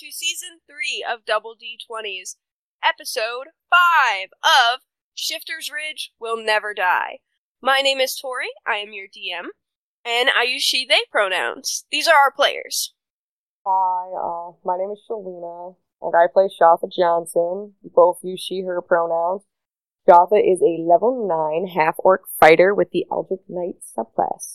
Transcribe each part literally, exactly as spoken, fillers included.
to Season three of Double D twenties, Episode five of Shifter's Ridge Will Never Die. My name is Tori, I am your D M, and I use she-they pronouns. These are our players. Hi, uh, my name is Shalina, and I play Shatha Johnson. We both use she-her pronouns. Shatha is a level nine half-orc fighter with the Eldritch Knight subclass.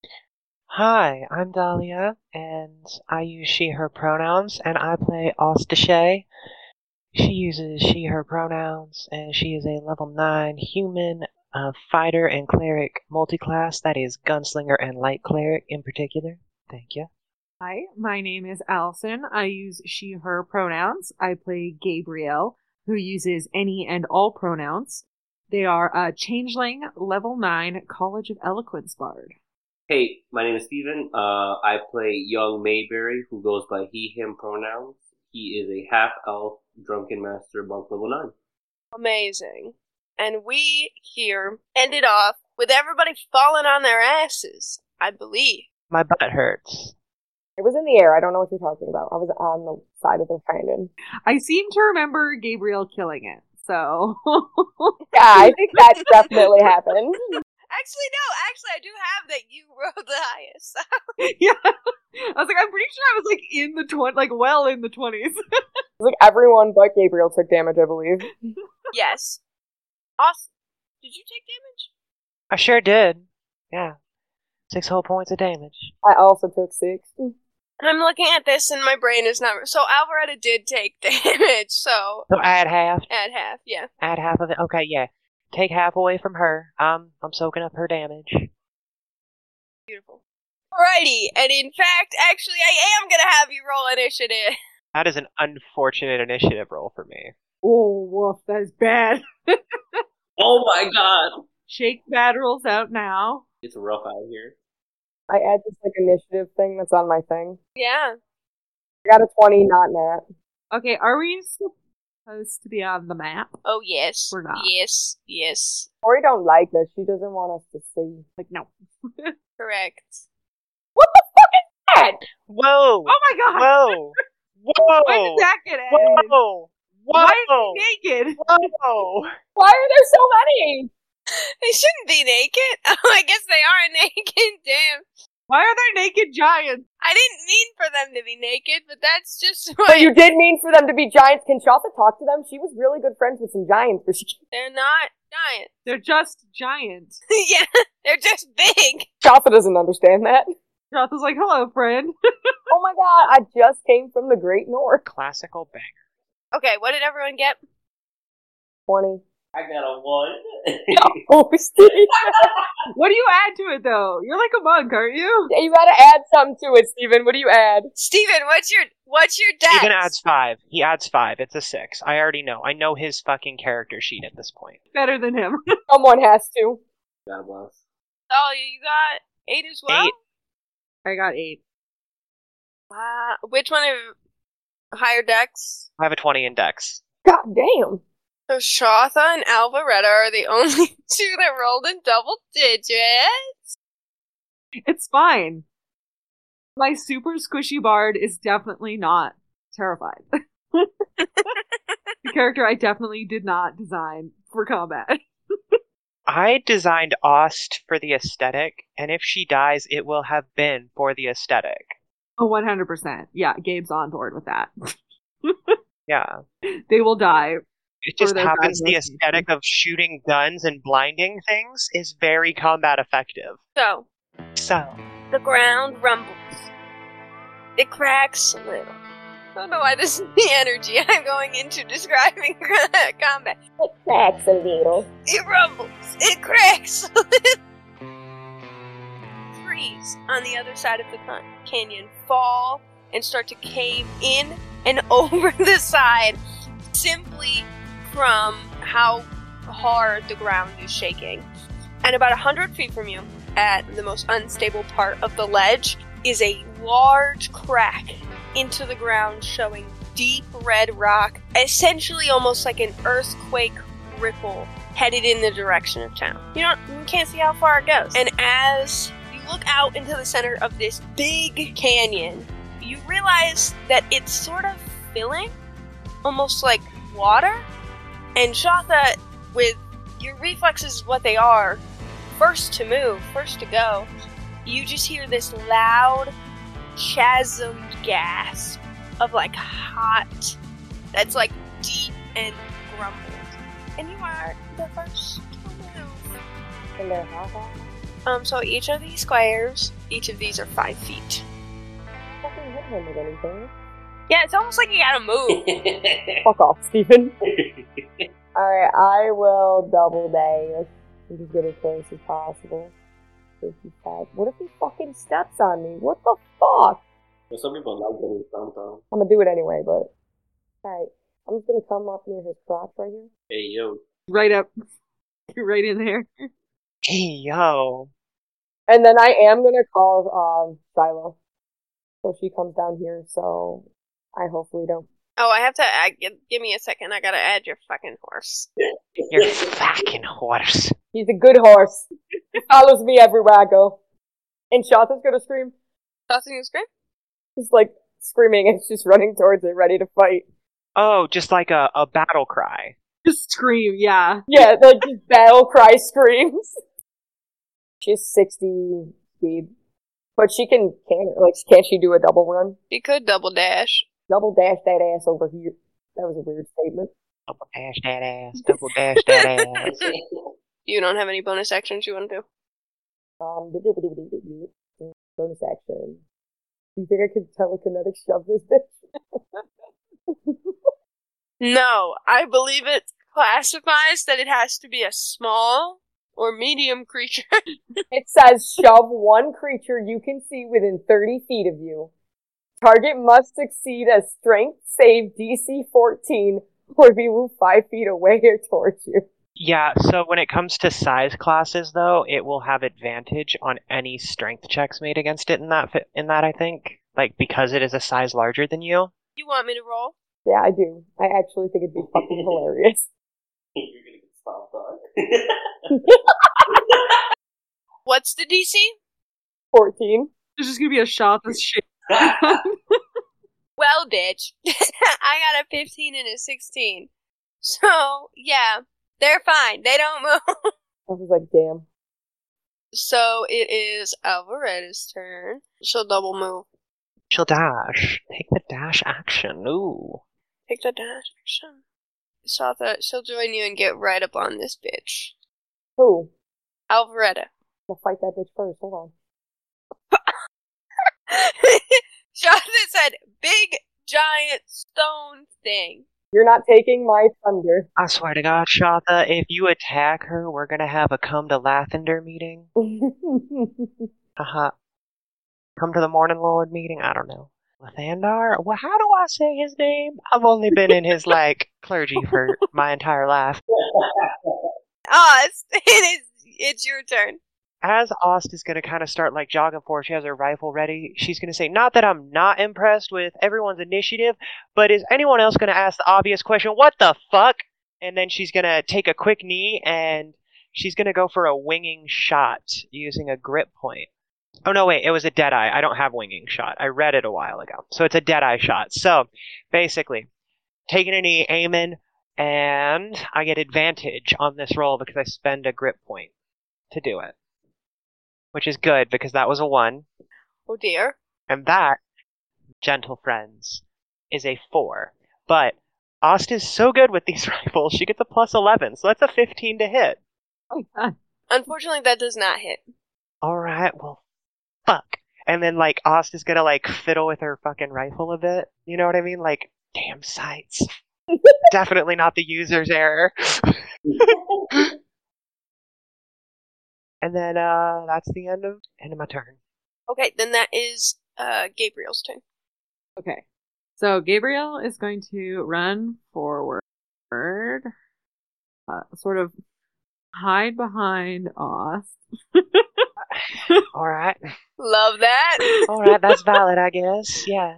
Hi, I'm Dahlia, and I use she-her pronouns, and I play Ostashay. She uses she-her pronouns, and she is a level nine human uh, fighter and cleric multiclass, that is gunslinger and light cleric in particular. Thank you. Hi, my name is Allison. I use she, her pronouns. I play Gabrielle, who uses any and all pronouns. They are a changeling, level nine, College of Eloquence bard. Hey, my name is Steven. Uh, I play young Mayberry, who goes by he, him pronouns. He is a half-elf drunken master monk level nine. Amazing. And we here ended off with everybody falling on their asses, I believe. My butt hurts. It was in the air. I don't know what you're talking about. I was on the side of the canyon. I seem to remember Gabriel killing it, so... Yeah, I think that definitely happened. Actually, no. Actually, I do have that you rode the highest. Yeah. I was like, I'm pretty sure I was, like, in the twenties, like, well in the twenties. Like, everyone but Gabriel took damage, I believe. Yes. Awesome. Did you take damage? I sure did. Yeah. Six whole points of damage. I also took six. I'm looking at this and my brain is not... So Alvaretta did take damage, so... So add half? Add half, yeah. Add half of it? Okay, yeah. Take half away from her. Um, I'm soaking up her damage. Beautiful. Alrighty, and in fact, actually, I am gonna have you roll initiative. That is an unfortunate initiative roll for me. Oh, woof, that is bad. Oh my god! Shake bad rolls out now. It's rough out here. I add this, like, initiative thing that's on my thing. Yeah. I got a twenty, not Nat. Okay, are we supposed to be on the map? Oh, yes. We're not. Yes, yes. Tori don't like us. She doesn't want us to see. Like, no. Correct. What the fuck is that? Whoa! Oh my god! Whoa! Whoa! When did that get added? Whoa! Whoa! Why is he naked? Whoa! Why are there so many? They shouldn't be naked. Oh, I guess they are naked. Damn. Why are there naked giants? I didn't mean for them to be naked, but that's just what... But you did mean for them to be giants. Can Shatha talk to them? She was really good friends with some giants. But she... They're not giants. They're just giants. Yeah, they're just big. Shatha doesn't understand that. Shatha's like, hello, friend. Oh my god, I just came from the Great North. Classical banger. Okay, what did everyone get? twenty. I got a one. Oh, Steve. What do you add to it, though? You're like a monk, aren't you? Yeah, you gotta add something to it, Steven. What do you add? Steven, what's your what's your dex? Steven adds five. He adds five. It's a six. I already know. I know his fucking character sheet at this point. Better than him. Someone has to. God bless. Oh, you got eight as well? Eight. I got eight. Wow. Which one have higher dex? I have a twenty in dex. God damn. So Shatha and Alvaretta are the only two that rolled in double digits. It's fine. My super squishy bard is definitely not terrified. The character I definitely did not design for combat. I designed Ost for the aesthetic, and if she dies, it will have been for the aesthetic. Oh, one hundred percent. Yeah, Gabe's on board with that. Yeah. They will die. It just For their happens the pragmatism. aesthetic of shooting guns and blinding things is very combat effective. So, So, the ground rumbles. It cracks a little. I don't know why this is the energy I'm going into describing combat. It cracks a little. It rumbles. It cracks a little. Trees on the other side of the con- canyon fall and start to cave in and over the side simply from how hard the ground is shaking. And about a hundred feet from you, at the most unstable part of the ledge, is a large crack into the ground showing deep red rock, essentially almost like an earthquake ripple headed in the direction of town. You don't, you can't see how far it goes. And as you look out into the center of this big canyon, you realize that it's sort of filling, almost like water. And Shotha, with your reflexes, what they are, first to move, first to go, you just hear this loud, chasmed gasp of like hot, that's like deep and grumbled. And you are the first to move. Hello, Haha. Um, so each of these squares, each of these are five feet. Fucking hit him with anything. Yeah, it's almost like you gotta move. Fuck off, Stephen. Alright, I will double dash and just get as close as possible. fifty-five. What if he fucking steps on me? What the fuck? Well, some people like getting stomped on. I'm gonna do it anyway, but... Alright, I'm just gonna come up near his crotch right here. Hey, yo. Right up. Right in there. Hey, yo. And then I am gonna call, um, Shyla. So she comes down here, so I hopefully don't. Oh, I have to add, give, give me a second. I gotta add your fucking horse. Your fucking horse. He's a good horse. He follows me everywhere I go. And Shotha's gonna scream. Tossing a scream? She's like screaming and she's running towards it, ready to fight. Oh, just like a, a battle cry. Just scream, yeah. Yeah, like just battle cry screams. She's sixty speed. But she can, can like, can't she do a double run? You could double dash. Double dash that ass over here. That was a weird statement. Double dash that ass. Double dash that ass. You don't have any bonus actions you want to do? Um, bonus action. Do you think I could telekinetic shove this bitch? No, I believe it classifies that it has to be a small or medium creature. It says shove one creature you can see within thirty feet of you. Target must succeed a strength save D C fourteen or be moved five feet away or towards you. Yeah, so when it comes to size classes, though, it will have advantage on any strength checks made against it in that, fi- in that I think. Like, because it is a size larger than you. You want me to roll? Yeah, I do. I actually think it'd be fucking hilarious. You're gonna get stomped on. What's the D C? fourteen. There's just gonna be a shot that's shit. Well, bitch. I got a fifteen and a sixteen. So, yeah, they're fine. They don't move. I was like, damn. So, it is Alvaretta's turn. She'll double move. She'll dash. Take the dash action. Ooh. Take the dash action. Shotha, she'll join you and get right up on this bitch. Who? Alvaretta. We'll fight that bitch first. Hold on. Shotha said, big, giant stone thing. You're not taking my thunder. I swear to God, Shotha, if you attack her, we're gonna have a come to Lathander meeting. Haha. Come to the Morning Lord meeting? I don't know. Lathander? Well, how do I say his name? I've only been in his, like, clergy for my entire life. Ah, it's, it is, it's your turn. As Ost is going to kind of start like jogging forward, she has her rifle ready. She's going to say, not that I'm not impressed with everyone's initiative, but is anyone else going to ask the obvious question, what the fuck? And then she's going to take a quick knee and she's going to go for a winging shot using a grip point. Oh no, wait, it was a Deadeye. I don't have winging shot. I read it a while ago. So it's a Deadeye shot. So basically, taking a knee, aiming, and I get advantage on this roll because I spend a grip point to do it. Which is good, because that was a one. Oh dear. And that, gentle friends, is a four. But Ost is so good with these rifles, she gets a plus eleven, so that's a fifteen to hit. Oh, God. Unfortunately, that does not hit. Alright, well, fuck. And then, like, Ost is gonna, like, fiddle with her fucking rifle a bit. You know what I mean? Like, damn sights. Definitely not the user's error. And then, uh, that's the end of, end of my turn. Okay, then that is uh, Gabriel's turn. Okay. So Gabriel is going to run forward, uh, sort of hide behind Ost. Alright. Love that. Alright, that's valid, I guess. Yeah.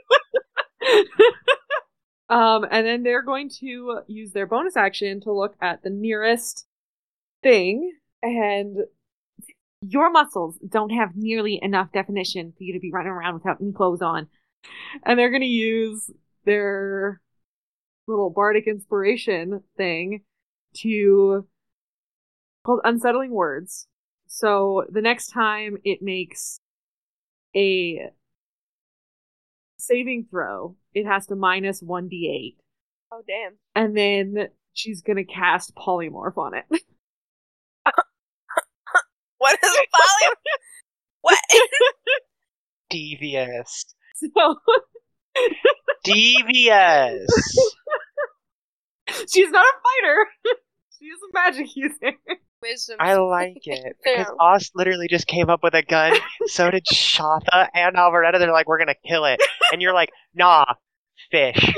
um, and then they're going to use their bonus action to look at the nearest thing. And your muscles don't have nearly enough definition for you to be running around without any clothes on. And they're going to use their little bardic inspiration thing to called Unsettling Words. So the next time it makes a saving throw, it has to minus one d eight. Oh, damn. And then she's gonna cast Polymorph on it. What is a polymorph? What? Devious. So Devious. she's not a fighter. She's a magic user. Wisdom. I like it. Because Yeah. Oz literally just came up with a gun. So did Shatha and Alvaretta. They're like, we're gonna kill it. And you're like, nah, fish.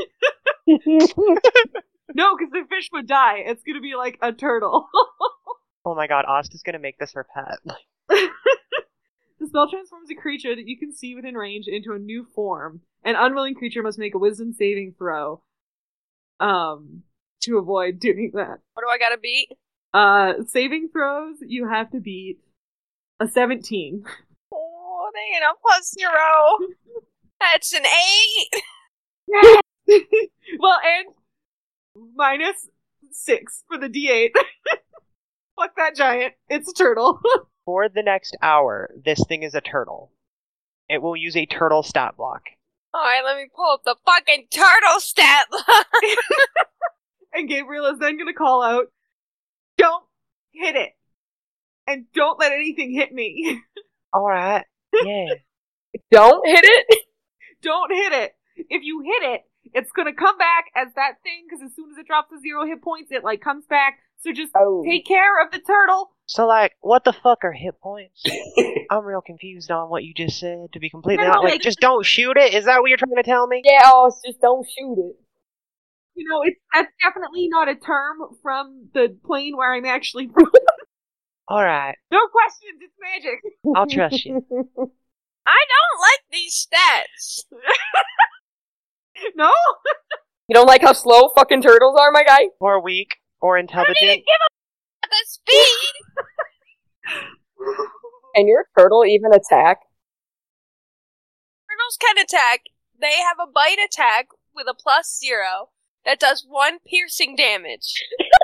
No, because the fish would die. It's gonna be like a turtle. Oh my god, Oz is gonna make this her pet. The spell transforms a creature that you can see within range into a new form. An unwilling creature must make a wisdom saving throw um, to avoid doing that. What do I gotta beat? Uh, saving throws, you have to beat a seventeen. Oh, they get a plus zero. That's an eight. Well, and minus six for the d eight. Fuck that giant. It's a turtle. For the next hour, this thing is a turtle. It will use a turtle stat block. Alright, let me pull up the fucking turtle stat block. And Gabriel is then going to call out, don't hit it. And don't let anything hit me. Alright, yeah. Don't hit it. Don't hit it. If you hit it, it's going to come back as that thing, because as soon as it drops to zero hit points, it, like, comes back. So just Oh. take care of the turtle. So, like, what the fuck are hit points? I'm real confused on what you just said, to be completely No, honest. Like, like- just don't shoot it? Is that what you're trying to tell me? Yeah, oh, it's just don't shoot it. You know, it's that's definitely not a term from the plane where I'm actually from. Alright, No questions, it's magic. I'll trust you. I don't like these stats. No? You don't like how slow fucking turtles are, my guy? Or weak, or I didn't intelligent. give a the speed. And your turtle even attack? Turtles can attack. They have a bite attack with a plus zero that does one piercing damage.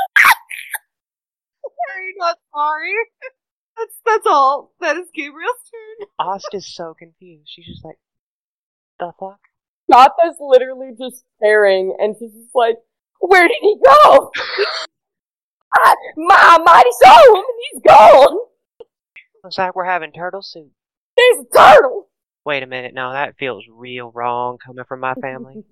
Sorry, not sorry. That's that's all. That is Gabriel's turn. Ost is so confused. She's just like, the fuck? Shotha's literally just staring, and she's just like, where did he go? Ah, my mighty soul, he's gone. Looks like we're having turtle soup. There's a turtle. Wait a minute, no, that feels real wrong coming from my family.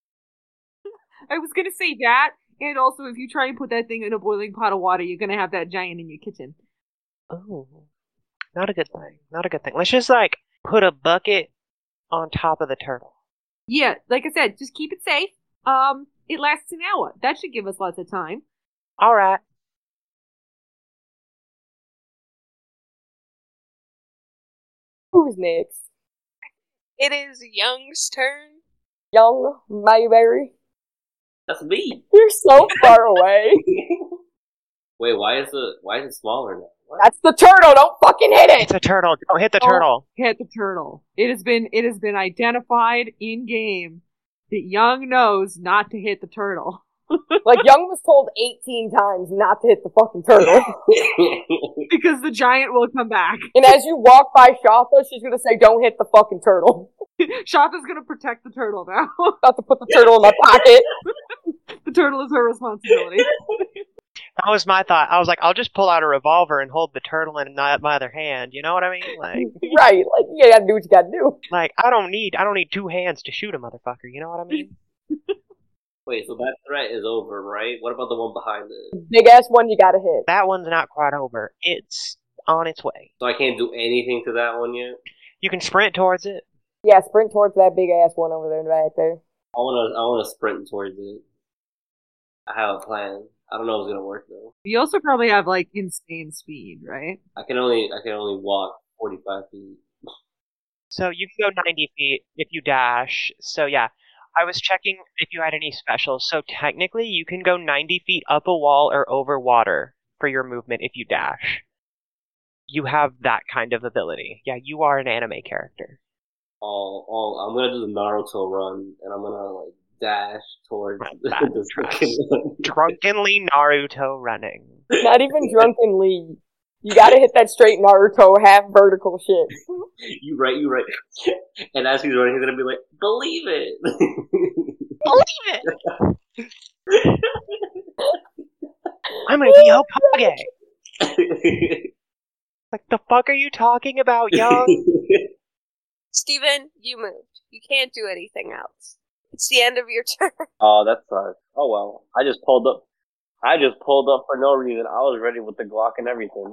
I was gonna say that, and also if you try and put that thing in a boiling pot of water, you're gonna have that giant in your kitchen. Ooh, not a good thing. Not a good thing. Let's just, like, put a bucket on top of the turtle. Yeah, like I said, just keep it safe. Um, it lasts an hour. That should give us lots of time. Alright. Who's next? It is Young's turn. Young Mayberry? That's me. You're so far away. Wait, why is it why is it smaller now? What? That's the turtle, don't fucking hit it! It's a turtle. Don't hit the Oh. turtle. Hit the turtle. It has been it has been identified in game that Young knows not to hit the turtle. Like, Young was told eighteen times not to hit the fucking turtle. Because the giant will come back. And as you walk by Shatha, she's gonna say, don't hit the fucking turtle. Shatha's gonna protect the turtle now. About to put the turtle in my pocket. The turtle is her responsibility. That was my thought. I was like, I'll just pull out a revolver and hold the turtle in my my other hand. You know what I mean? Like, Right, like, you gotta do what you gotta do. like I don't need I don't need two hands to shoot a motherfucker. You know what I mean? Wait, so that threat is over, right? What about the one behind it? Big ass one you gotta hit. That one's not quite over. It's on its way. So I can't do anything to that one yet? You can sprint towards it. Yeah, sprint towards that big ass one over there in the back there. I wanna I wanna sprint towards it. I have a plan. I don't know if it's gonna work though. You also probably have like insane speed, right? I can only I can only walk forty five feet. So you can go ninety feet if you dash. So yeah, I was checking if you had any specials. So technically, you can go ninety feet up a wall or over water for your movement if you dash. You have that kind of ability. Yeah, you are an anime character. All all I'm gonna do the Naruto run and I'm gonna like dash towards the That's second one. Drunkenly Naruto running. Not even drunkenly. You gotta hit that straight Naruto half vertical shit. You right, you right. And as he's running, he's gonna be like, "Believe it." Believe it! I'm gonna be Hokage! Like, the fuck are you talking about, young? Steven, you moved. You can't do anything else. It's the end of your turn. Oh, that sucks. Oh well. I just pulled up. I just pulled up for no reason. I was ready with the Glock and everything.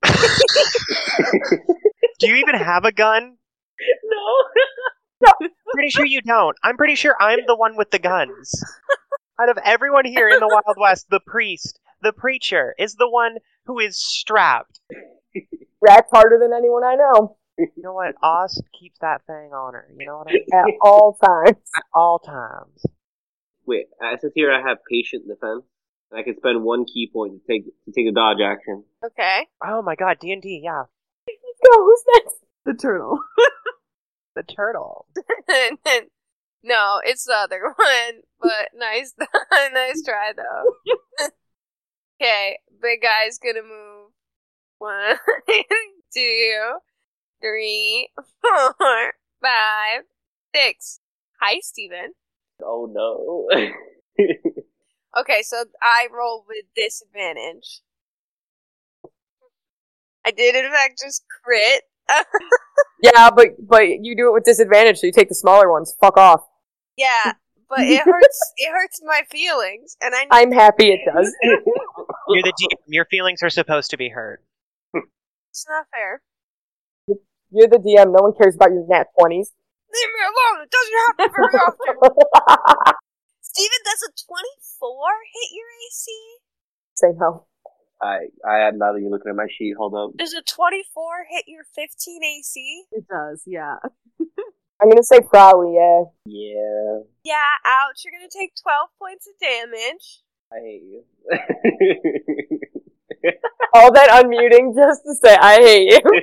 Do you even have a gun? No. Pretty sure you don't. I'm pretty sure I'm the one with the guns. Out of everyone here in the Wild West, the priest, the preacher, is the one who is strapped. Racked harder than anyone I know. You know what? Ost keeps that thing on her. You know what I mean? At all times. At all times. Wait, it says here I have patient defense. I can spend one key point to take to take a dodge action. Okay. Oh my god, D and D, yeah. Go, who's next? The turtle. The turtle. No, it's the other one. But nice, nice try though. Okay, big guy's gonna move. One, two, three, four, five, six. Hi, Steven. Oh no. Okay, so I roll with disadvantage. I did in fact just crit. Yeah, but but you do it with disadvantage, so you take the smaller ones. Fuck off. Yeah, but it hurts. It hurts my feelings, and I. I'm happy it does. You're the D M. Your feelings are supposed to be hurt. It's not fair. You're the D M. No one cares about your nat twenties. Leave me alone. It doesn't happen very often. Steven, does a twenty-four hit your A C? Say no. I I am not even looking at my sheet. Hold up. Does a twenty-four hit your fifteen A C? It does, yeah. I'm gonna say probably, yeah. Yeah. Yeah, ouch. You're gonna take twelve points of damage. I hate you. All that unmuting just to say I hate you.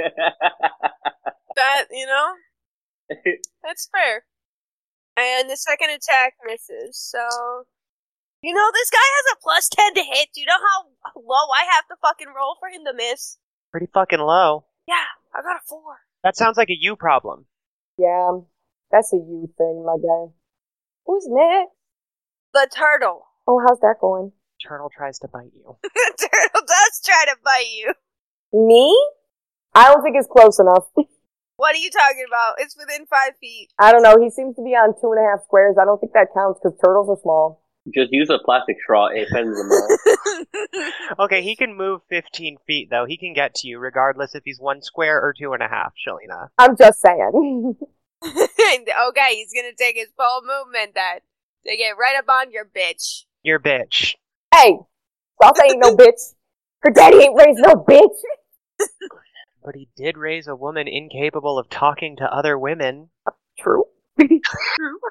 That, you know? That's fair. And the second attack misses, so... You know, this guy has a plus ten to hit. Do you know how low I have to fucking roll for him to miss? Pretty fucking low. Yeah, I got a four. That sounds like a you problem. Yeah, that's a you thing, my guy. Who's next? The turtle. Oh, how's that going? Turtle tries to bite you. The turtle does try to bite you. Me? I don't think it's close enough. What are you talking about? It's within five feet. I don't know. He seems to be on two and a half squares. I don't think that counts because turtles are small. Just use a plastic straw. It fends them out. Okay, he can move fifteen feet, though. He can get to you, regardless if he's one square or two and a half, Shalina. I'm just saying. Okay, he's gonna take his full movement then to get right up on your bitch. Your bitch. Hey, Sauce ain't no bitch. Her daddy ain't raised no bitch. But he did raise a woman incapable of talking to other women. True. True.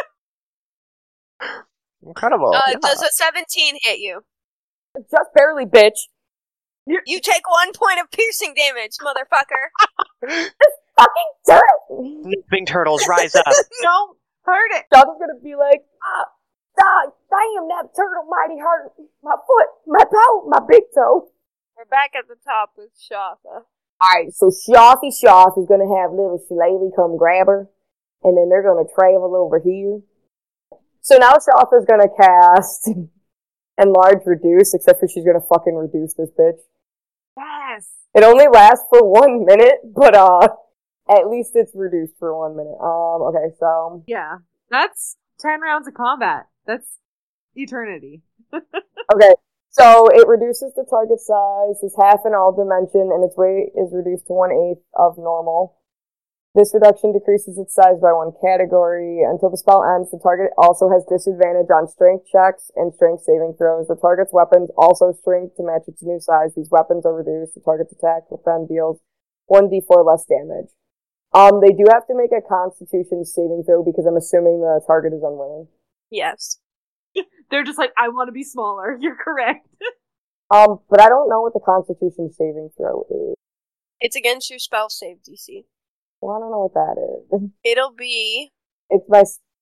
Incredible. Uh, Yeah. Does a seventeen hit you? Just barely, bitch. You take one point of piercing damage, motherfucker. Fucking turtle. Nipping turtles, rise up. Don't hurt it. Sauce gonna be like, ah, ah, damn, that turtle mighty hurt. My foot, my toe, my big toe. We're back at the top with Shafa. Alright, so Shothy Shoth is gonna have little Shillelagh come grab her, and then they're gonna travel over here. So now Shoth is gonna cast Enlarge Reduce, except for she's gonna fucking reduce this bitch. Yes. It only lasts for one minute, but uh, at least it's reduced for one minute. Um, okay, so... Yeah. That's ten rounds of combat. That's eternity. Okay, so it reduces the target size, is half in all dimension, and its weight is reduced to one-eighth of normal. This reduction decreases its size by one category. Until the spell ends, the target also has disadvantage on strength checks and strength saving throws. The target's weapons also shrink to match its new size. These weapons are reduced. The target's attack with them deals one d four less damage. Um, they do have to make a Constitution saving throw because I'm assuming the target is unwilling. Yes. They're just like, I want to be smaller. You're correct. Um, but I don't know what the Constitution saving throw is. It's against your spell save D C. Well, I don't know what that is. It'll be... It's my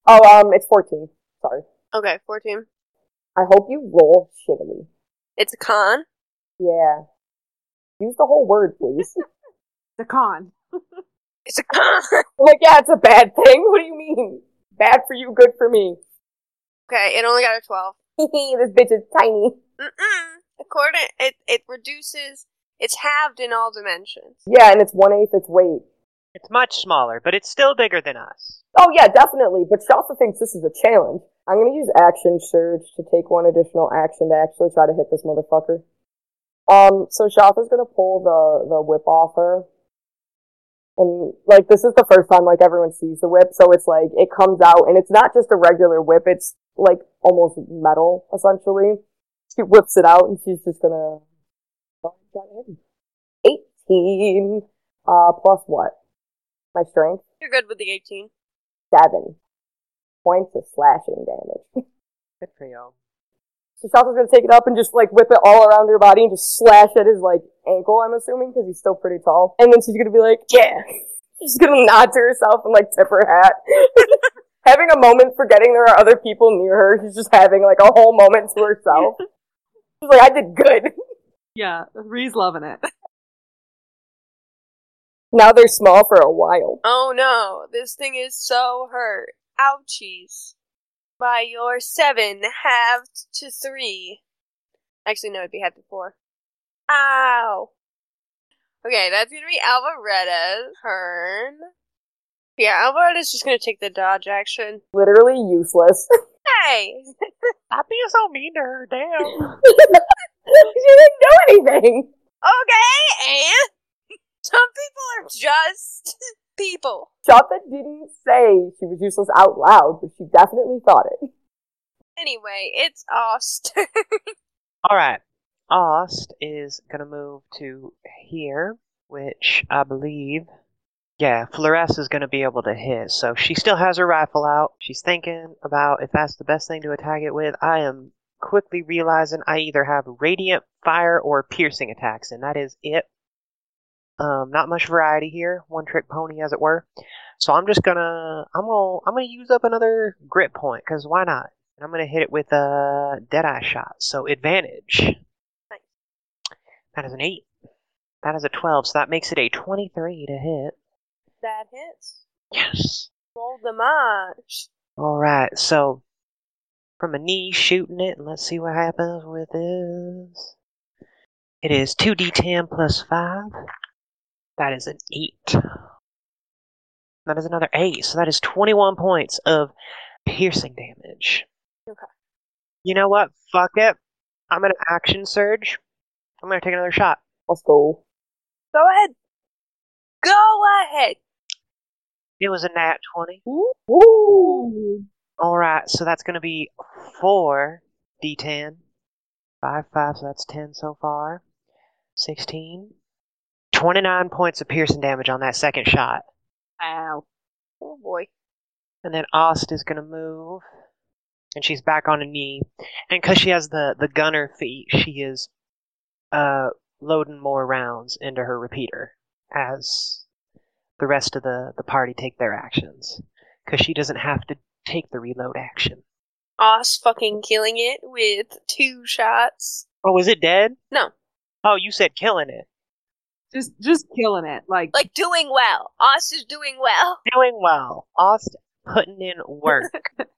Oh, um, it's fourteen. Sorry. Okay, fourteen. I hope you roll shittily. It's a con. Yeah. Use the whole word, please. The con. It's a con. I'm like, yeah, it's a bad thing. What do you mean? Bad for you, good for me. Okay, it only got a twelve. This bitch is tiny. Mm-mm. According, it, it reduces, it's halved in all dimensions. Yeah, and it's one-eighth its weight. It's much smaller, but it's still bigger than us. Oh yeah, definitely, but Shalfa thinks this is a challenge. I'm gonna use Action Surge to take one additional action to actually try to hit this motherfucker. Um, so Shalfa's gonna pull the, the whip off her. And, like, this is the first time, like, everyone sees the whip, so it's like, it comes out, and it's not just a regular whip, it's, like, almost metal, essentially. She whips it out, and she's just gonna... eighteen, uh, plus what? My strength? You're good with the eighteen. Seven points of slashing damage. Good for you. So Shalfa's gonna take it up and just, like, whip it all around her body and just slash at his, like, ankle, I'm assuming, because he's still pretty tall. And then she's gonna be like, yeah! She's gonna nod to herself and, like, tip her hat. Having a moment, forgetting there are other people near her, she's just having, like, a whole moment to herself. She's like, I did good. Yeah, Ree's loving it. Now they're small for a while. Oh no, this thing is so hurt. Ouchies. By your seven halved to three. Actually, no, it'd be halved to four. Ow. Okay, that's gonna be Alvaretta's turn. Yeah, Alvaretta's just gonna take the dodge action. Literally useless. Hey! Stop being so mean to her, damn. She didn't do anything. Okay, and some people are just people. Shalfa didn't say she was useless out loud, but she definitely thought it. Anyway, it's Ost. Alright. Ost is gonna move to here, which I believe... Yeah, Flores is gonna be able to hit, so she still has her rifle out. She's thinking about if that's the best thing to attack it with. I am quickly realizing I either have radiant, fire, or piercing attacks, and that is it. Um, not much variety here, one trick pony as it were. So I'm just gonna, I'm gonna, I'm gonna use up another grit point, cause why not? And I'm gonna hit it with a Deadeye shot, so advantage. Nice. That is an eight. That is a twelve, so that makes it a twenty-three to hit. That hits. Yes. Roll damage. Alright, so from a knee shooting it, and let's see what happens with this. It is two d ten plus five. That is an eight. That is another eight, so that is twenty-one points of piercing damage. Okay. You know what? Fuck it. I'm gonna action surge. I'm gonna take another shot. Let's go. Go ahead. Go ahead. It was a nat twenty. Woo! Alright, so that's gonna be four d ten. five, five, so that's ten so far. sixteen. twenty-nine points of piercing damage on that second shot. Ow. Oh boy. And then Ost is gonna move. And she's back on a knee. And because she has the, the gunner feat, she is uh, loading more rounds into her repeater as the rest of the, the party take their actions. Because she doesn't have to take the reload action. Ost fucking killing it with two shots. Oh, is it dead? No. Oh, you said killing it. Just just killing it. Like, Like, doing well. Ost is doing well. Doing well. Ost putting in work.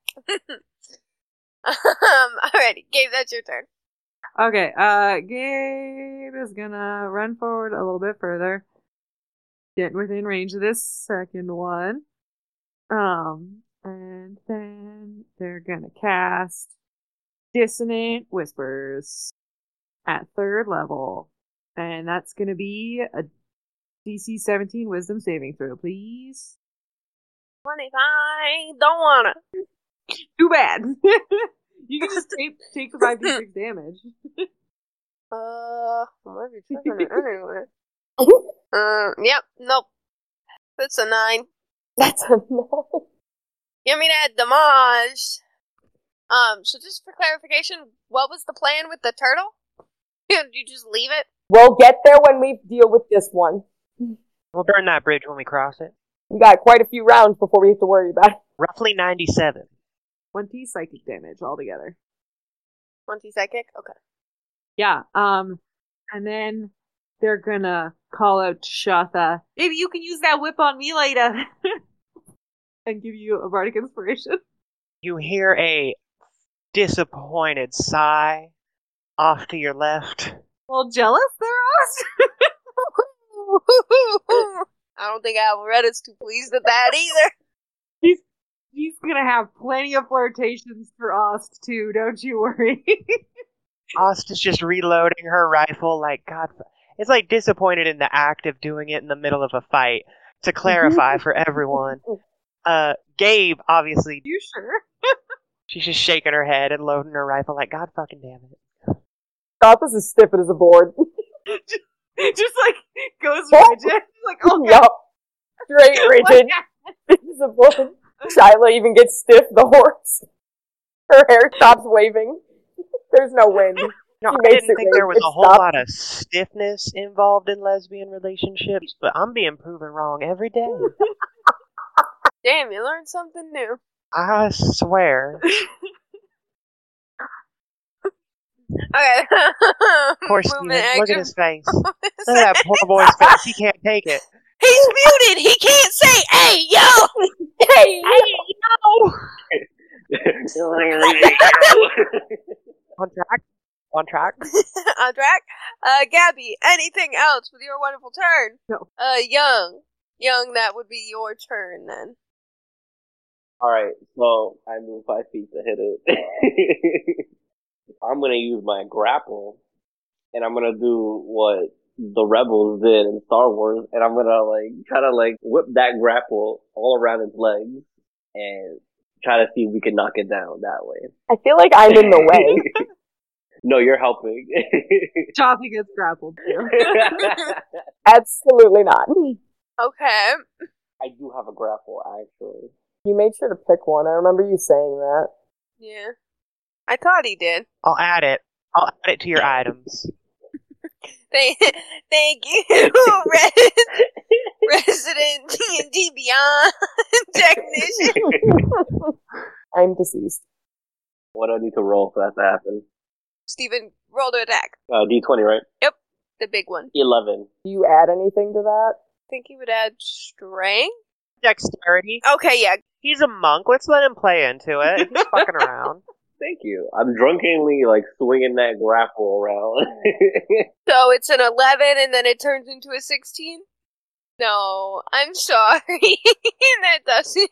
um, alrighty, Gabe, that's your turn. okay, uh, Gabe is gonna run forward a little bit further. Get within range of this second one. Um, and then they're gonna cast Dissonant Whispers at third level. And that's gonna be a D C seventeen Wisdom saving throw, please. twenty-five. Don't wanna. Too bad. You can just take take the five d six damage. Uh, what are you trying to anyway? Um, yep, nope. That's a nine. That's a no. Give me that damage. Um, so just for clarification, what was the plan with the turtle? Did you just leave it? We'll get there when we deal with this one. We'll burn that bridge when we cross it. We got quite a few rounds before we have to worry about it. Roughly ninety-seven. twenty psychic damage altogether. twenty psychic? Okay. Yeah, um, and then they're gonna call out to Shatha, maybe you can use that whip on me later, and give you a bardic inspiration. You hear a disappointed sigh off to your left. Well, jealous there, Ost? I don't think Alvaretta's too pleased with that either. He's, he's gonna have plenty of flirtations for Ost, too, don't you worry. Ost is just reloading her rifle like, God, it's like disappointed in the act of doing it in the middle of a fight. To clarify for everyone, uh, Gabe, obviously, You sure? she's just shaking her head and loading her rifle like, God fucking damn it. Shatha's as stiff as a board. just, just like, goes rigid. Like, oh, God. Yup. Straight rigid. As a board. Shyla even gets stiff, the horse. Her hair stops waving. There's no wind. No, She I makes didn't it think wave. there was It a whole stops. lot of stiffness involved in lesbian relationships, but I'm being proven wrong every day. Damn, you learned something new. I swear. Okay. Poor Movement Steven, look at action. his face. Look at that poor boy's face. He can't take it. He's muted. He can't say, "Hey, yo." Hey! On track? On track? On track. Uh, Gabby, anything else with your wonderful turn? No. Uh, Young. Young, that would be your turn then. Alright, so I move five feet to hit it. I'm gonna use my grapple, and I'm gonna do what the rebels did in Star Wars, and I'm gonna like try to like whip that grapple all around its legs and try to see if we can knock it down that way. I feel like I'm in the way. No, you're helping. Shatha gets grappled, too. Absolutely not. Okay. I do have a grapple, actually. You made sure to pick one. I remember you saying that. Yeah. I thought he did. I'll add it. I'll add it to your items. Thank, thank you, Res- resident D and D Beyond technician. I'm deceased. What do I need to roll for that to happen? Steven, roll to attack. Uh, D twenty, right? The big one. eleven. Do you add anything to that? I think he would add strength. Dexterity. Okay, yeah. He's a monk. Let's let him play into it. He's fucking around. Thank you. I'm drunkenly, like, swinging that grapple around. So it's an eleven and then it turns into a sixteen? No, I'm sorry. That doesn't.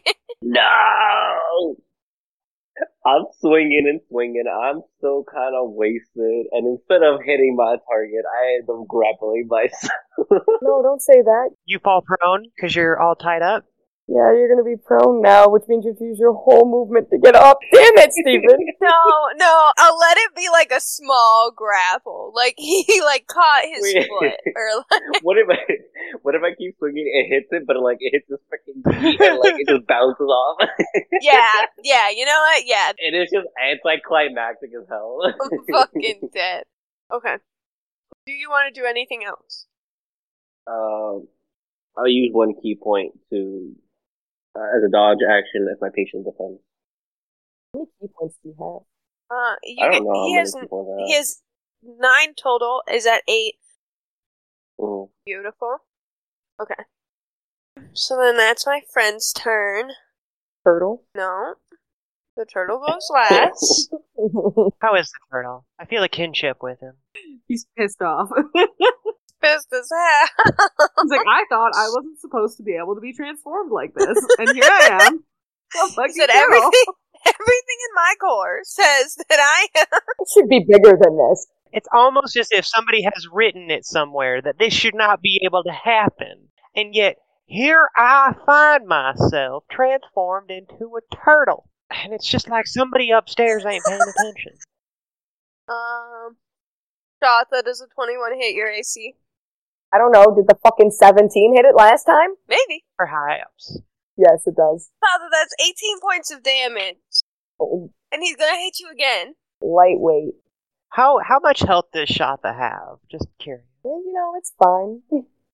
No! I'm swinging and swinging. I'm still kind of wasted. And instead of hitting my target, I end up grappling myself. No, don't say that. You fall prone because you're all tied up. Yeah, you're gonna be prone now, which means you have to use your whole movement to get up. Damn it, Steven! No, no, I'll let it be like a small grapple. Like he like caught his Wait. foot or like What if I, what if I keep swinging, it hits it, but like, it hits this freaking key and like, it just bounces off? yeah, yeah, you know what? Yeah, And it's just anticlimactic as hell. I'm fucking dead. Okay. Do you want to do anything else? Um, I'll use one key point to, uh, as a dodge action as my patient defense. How many key points do you have? Uh, you I get, don't know how he many has people I he have. has nine total. Is that eight? Mm. Beautiful. Okay. So then that's my friend's turn. Turtle? No. The turtle goes last. How is the turtle? I feel a kinship with him. He's pissed off. Pissed as hell. He's like, I thought I wasn't supposed to be able to be transformed like this, and here I am. Well, fuck He you, said girl. everything, everything in my core says that I am. It should be bigger than this. It's almost as if somebody has written it somewhere that this should not be able to happen. And yet, here I find myself transformed into a turtle. And it's just like somebody upstairs ain't paying attention. Um, Shatha, does a twenty-one hit your A C? I don't know, did the fucking seventeen hit it last time? Maybe. For high ups. Yes, it does. Father, that's eighteen points of damage. Oh, And he's gonna hit you again. lightweight. How how much health does Shatha have? Just curious. Yeah, you know, it's fine.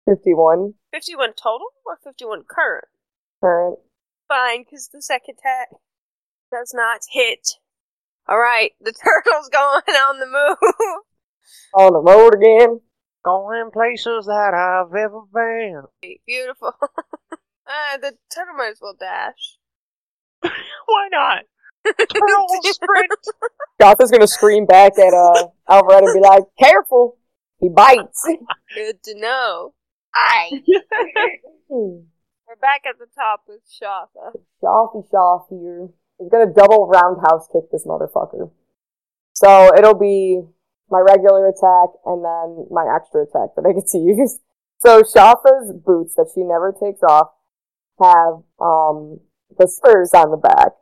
fifty-one fifty-one total or fifty-one current? current. Fine, because the second attack does not hit. Alright, the turtle's going on the move. On the road again. Going places that I've ever been. Beautiful. uh, the turtle might as well dash. Why not? Turtle will sprint. Gotha's gonna scream back at uh Alvarado and be like, "Careful, he bites." Good to know. Aye. We're back at the top with Shotha. Shothy Shaw here. He's gonna double roundhouse kick this motherfucker. So it'll be my regular attack and then my extra attack that I get to use. So Shotha's boots that she never takes off have um the spurs on the back.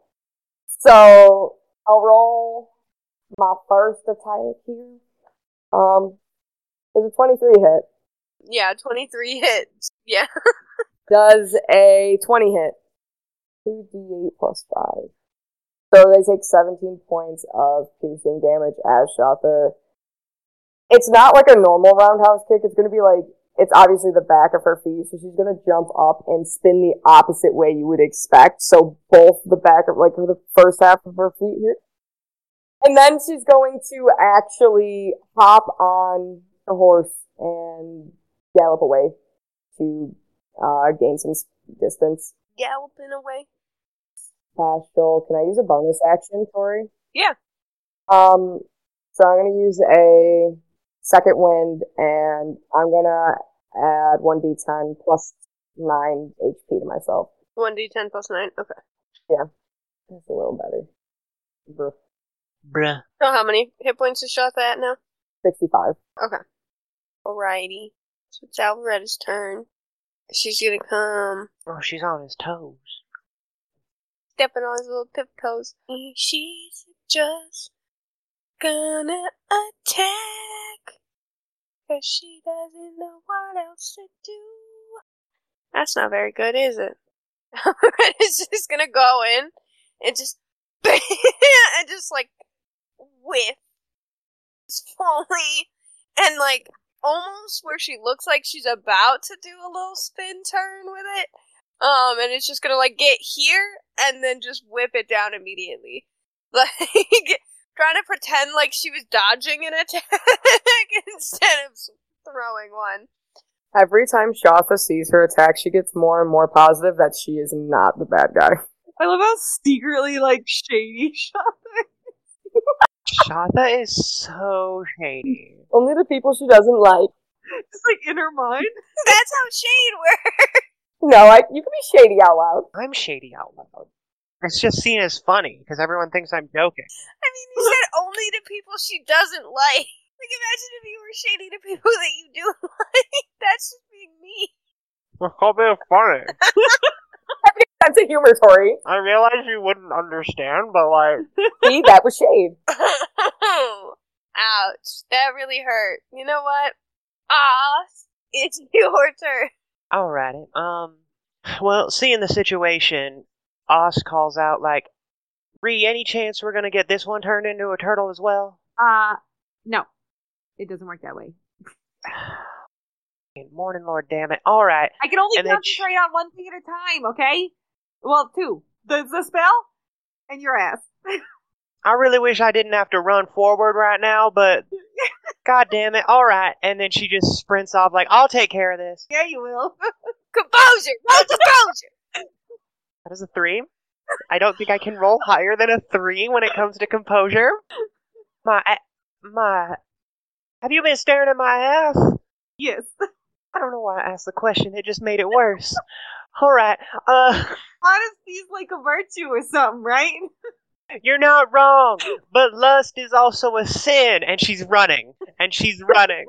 So I'll roll my first attack here. Um, there's a twenty-three hit. Yeah, twenty-three hits. Yeah. Does a twenty hit. two d eight plus five. So they take seventeen points of piercing damage as Shotha. It's not like a normal roundhouse kick. It's gonna be like, it's obviously the back of her feet, so she's gonna jump up and spin the opposite way you would expect. So both the back of, like, the first half of her feet here. And then she's going to actually hop on the horse and gallop away to uh, gain some distance. Galloping away. Paschal, can I use a bonus action, Tori? Yeah. Um, so I'm gonna use a second wind, and I'm gonna add one d ten plus nine H P to myself. one d ten plus nine? Okay. Yeah. That's a little better. Bruh. Bruh. So how many hit points is Shotha at now? sixty-five. Okay. Alrighty. So it's Alvaretta's turn. She's gonna come Oh, she's on his toes. stepping on his little tiptoes. She's just gonna attack, 'cause she doesn't know what else to do. That's not very good, is it? It's just gonna go in and just and just like whiff fully and like almost where she looks like she's about to do a little spin turn with it. Um, and it's just gonna like get here and then just whip it down immediately. Like trying to pretend like she was dodging an attack instead of throwing one. Every time Shotha sees her attack, she gets more and more positive that she is not the bad guy. I love how secretly, like, shady Shotha. Shotha is so shady. Only the people she doesn't like. Just like in her mind. That's how shade works. No, I, you can be shady out loud. I'm shady out loud. It's just seen as funny, because everyone thinks I'm joking. I mean, you said only to people she doesn't like. Like, imagine if you were shady to people that you do like. That's just being mean. It's a bit funny. That's a humor, Tori. I realize you wouldn't understand, but like... See, that was shade. Ouch. That really hurt. You know what? Ah, it's your turn. Alrighty. Um, well, seeing the situation, Oz calls out, like, Ree, any chance we're gonna get this one turned into a turtle as well? Uh, no. It doesn't work that way. Morning, Lord, damn it. Alright. I can only And then concentrate on one thing at a time, okay? Well, two. The, the spell and your ass. I really wish I didn't have to run forward right now, but god damn it. Alright. And then she just sprints off like, I'll take care of this. Yeah, you will. Composure! Roll composure! That is a three. I don't think I can roll higher than a three when it comes to composure. My, my, have you been staring at my ass? Yes. I don't know why I asked the question, it just made it worse. Alright, uh... Honesty is like a virtue or something, right? You're not wrong, but lust is also a sin, and she's running, and she's running.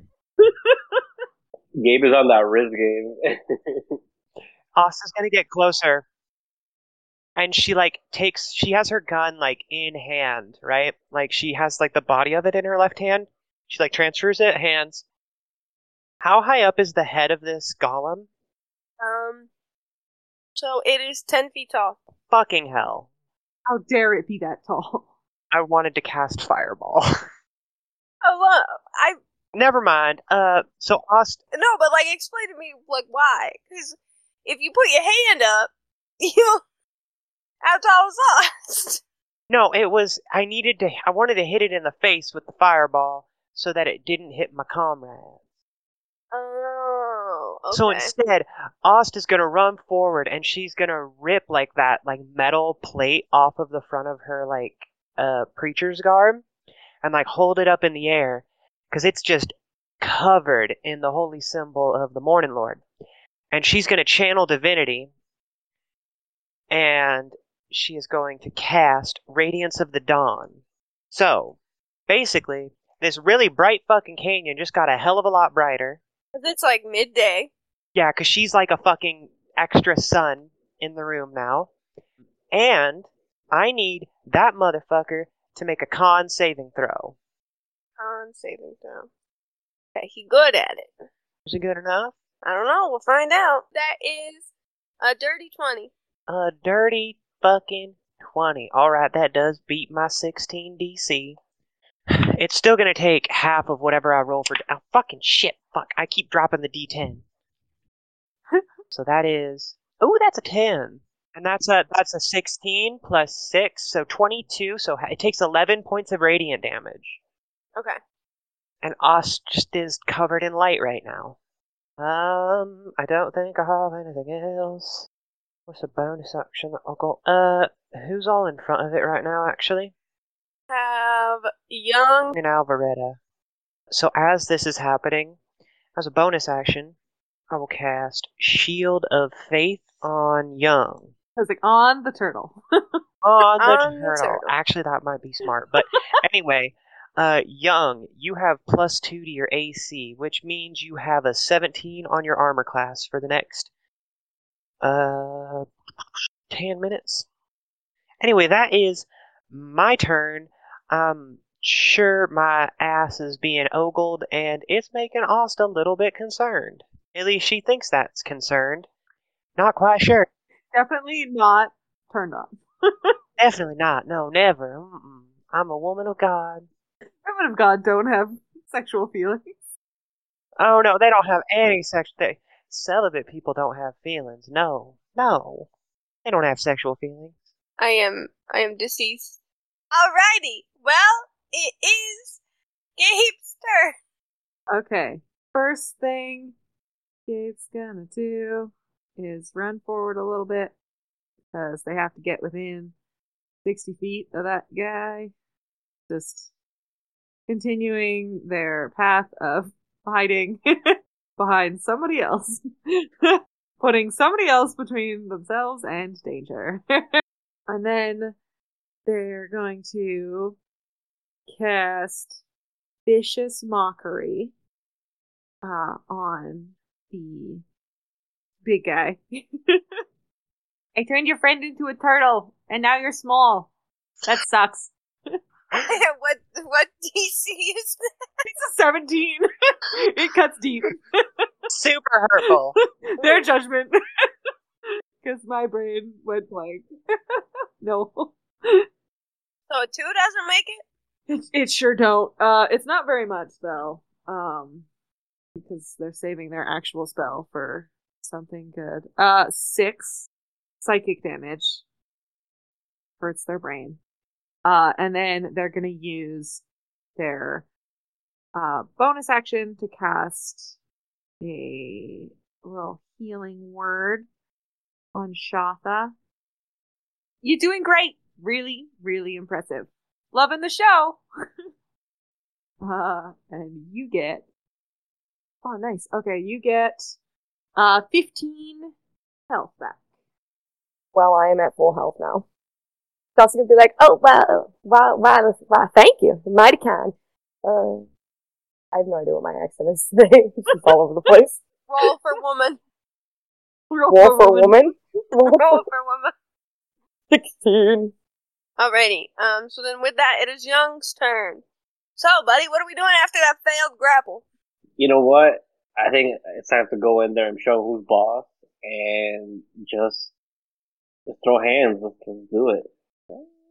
Gabe is on that Riz game. Asta's gonna get closer. And she, like, takes, she has her gun, like, in hand, right? Like, she has, like, the body of it in her left hand. She, like, transfers it, hands. How high up is the head of this golem? Um, so it is ten feet tall. Fucking hell. How dare it be that tall? I wanted to cast Fireball. Oh, well, I Never mind. Uh, so Aust. No, but like, explain to me like why? Because if you put your hand up, you how tall is Ost? No, it was. I needed to. I wanted to hit it in the face with the fireball so that it didn't hit my comrade. Oh, okay. So instead, Ost is gonna run forward and she's gonna rip like that, like metal plate off of the front of her like uh preacher's garb, and like hold it up in the air, because it's just covered in the holy symbol of the Morning Lord. And she's gonna channel divinity, and she is going to cast Radiance of the Dawn. So, basically, this really bright fucking canyon just got a hell of a lot brighter. It's like midday. Yeah, because she's like a fucking extra sun in the room now. And I need that motherfucker to make a con saving throw. Con saving throw. Okay, he good at it. Is it good enough? I don't know. We'll find out. That is a dirty twenty. A dirty fucking twenty. Alright, that does beat my sixteen D C. It's still gonna take half of whatever I roll for. Oh, fucking shit. Fuck. I keep dropping the D ten. So that is. Oh, that's a ten. And that's a that's a sixteen plus six, so twenty-two. So it takes eleven points of radiant damage. Okay. And Ost just is covered in light right now. Um, I don't think I have anything else. What's a bonus action that I'll go? Uh, who's all in front of it right now, actually? Have Young And Alvaretta. So as this is happening, as a bonus action, I will cast Shield of Faith on Young. I was like, on the turtle. On the On the turtle. turtle. Actually, that might be smart. But anyway, uh, Young, you have plus two to your A C, which means you have a seventeen on your armor class for the next uh ten minutes. Anyway, that is my turn. I'm sure my ass is being ogled, and it's making Ost a little bit concerned. At least she thinks that's concerned. Not quite sure. Definitely not turned on. Definitely not. No, never. Mm-mm. I'm a woman of God. Women of God don't have sexual feelings. Oh no, they don't have any sex. They, celibate people don't have feelings. No, no, they don't have sexual feelings. I am I am deceased. Alrighty. Well, it is Gabe's turn. Okay. First thing Gabe's gonna do is run forward a little bit because they have to get within sixty feet of that guy. Just continuing their path of hiding behind somebody else. Putting somebody else between themselves and danger. And then they're going to cast Vicious Mockery uh, on the big guy. I turned your friend into a turtle, and now you're small. That sucks. what what D C is that? It's a seventeen. It cuts deep. Super hurtful. Their judgment. Because my brain went blank. No. So a two doesn't make it? It, it sure don't. Uh, it's not very much, though. Um, because they're saving their actual spell for something good. Uh, six psychic damage. Hurts their brain. Uh, and then they're gonna use their uh, bonus action to cast a little healing word on Shatha. You're doing great! Really, really impressive. Loving the show! uh, and you get... Oh, nice. Okay, you get uh, fifteen health back. Well, I am at full health now. Kelsey gonna be like, oh, wow, wow, wow, wow, thank you, mighty kind. Uh, I have no idea what my accent is today. It's just all over the place. Roll for woman. Roll Roll for woman. Roll for woman. sixteen. Alrighty. Um. So then, with that, it is Young's turn. So, buddy, what are we doing after that failed grapple? You know what? I think it's time to go in there and show who's boss and just, just throw hands. Let's, let's do it.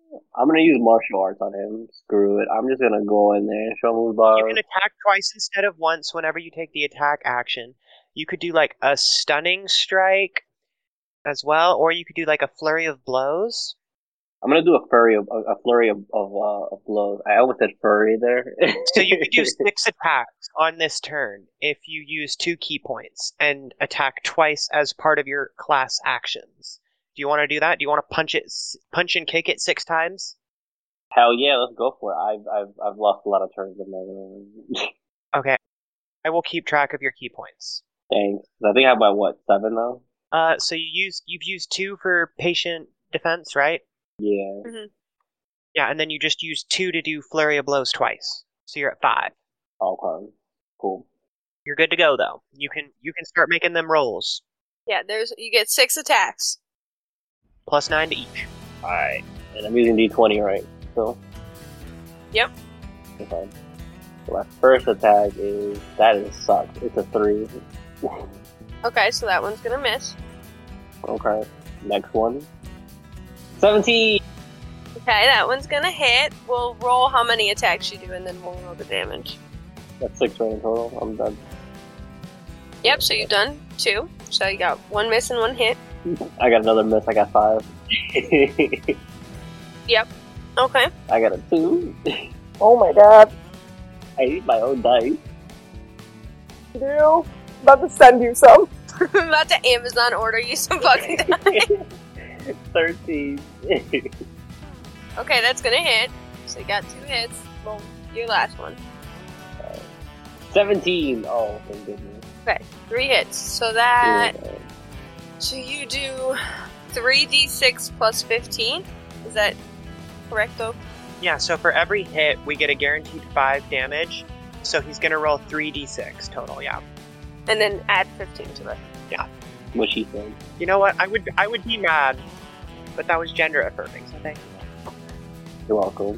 I'm gonna use martial arts on him. Screw it. I'm just gonna go in there and show him who's You boss. can attack twice instead of once whenever you take the attack action. You could do like a stunning strike as well, or you could do like a flurry of blows. I'm gonna do a flurry of a flurry of of, uh, of blows. I almost said furry there. So you could do six attacks on this turn if you use two key points and attack twice as part of your class actions. Do you want to do that? Do you want to punch it, punch and kick it six times? Hell yeah, let's go for it. I've I've I've lost a lot of turns. I'm not gonna. Okay, I will keep track of your key points. Thanks. I think I have my what seven now. Uh, so you used you've used two for patient defense, right? Yeah. Mm-hmm. Yeah, and then you just used two to do flurry of blows twice, so you're at five. Okay. Cool. You're good to go though. You can you can start making them rolls. Yeah, there's you get six attacks. Plus nine to each. All right. And I'm using D twenty, right? So. Yep. Okay. So my first attack is that is sucks. It's a three. Okay, so that one's gonna miss. Okay. Next one. Seventeen. Okay, that one's gonna hit. We'll roll how many attacks you do, and then we'll roll the damage. That's six right in total. I'm done. Yep, so you've done two. So you got one miss and one hit. I got another miss. I got five. Yep. Okay. I got a two. Oh my god. I need my own dice. Dude, about to send you some. I'm about to Amazon order you some fucking dice. Thirteen. Okay, that's gonna hit. So you got two hits. Well, your last one. Seventeen. Oh, thank goodness. Okay, three hits. So that. Yeah. So you do three d six plus fifteen. Is that correct, though? Yeah, so for every hit, we get a guaranteed five damage. So he's gonna roll three d six total. Yeah. And then add fifteen to it. What she said. You know what? I would I would be mad, but that was gender affirming. So thank you. You're welcome.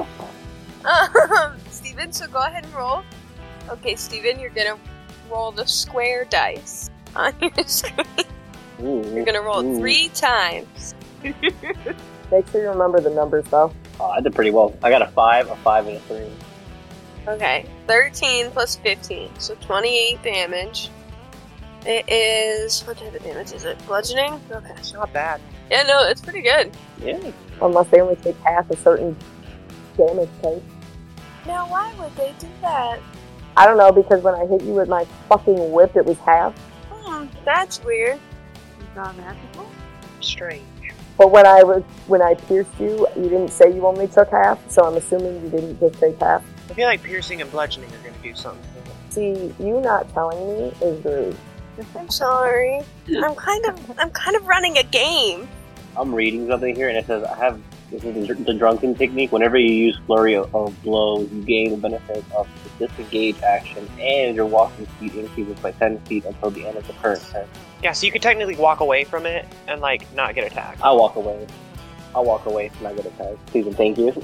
Um, Steven, so go ahead and roll. Okay, Steven, you're gonna roll the square dice on your screen. Ooh. You're gonna roll Ooh. three times. Make sure you remember the numbers though. Oh, I did pretty well. I got a five, a five, and a three. Okay, thirteen plus fifteen, so twenty-eight damage. It is... what type of damage is it? Bludgeoning? Okay. It's not bad. Yeah, no, it's pretty good. Yeah. Unless they only take half a certain damage type. Now, why would they do that? I don't know, because when I hit you with my fucking whip, it was half. Hmm, that's weird. Is that magical? Strange. But when I was when I pierced you, you didn't say you only took half, so I'm assuming you didn't just take half. I feel like piercing and bludgeoning are gonna do something. See, you not telling me is rude. I'm sorry. I'm kind of... I'm kind of running a game. I'm reading something here, and it says I have this is the, the drunken technique. Whenever you use flurry of, of blows, you gain the benefit of the disengage action, and your walking speed increases by ten feet until the end of the current turn. Yeah, so you could technically walk away from it and like not get attacked. I'll walk away. I'll walk away from my good attack. Please and thank you.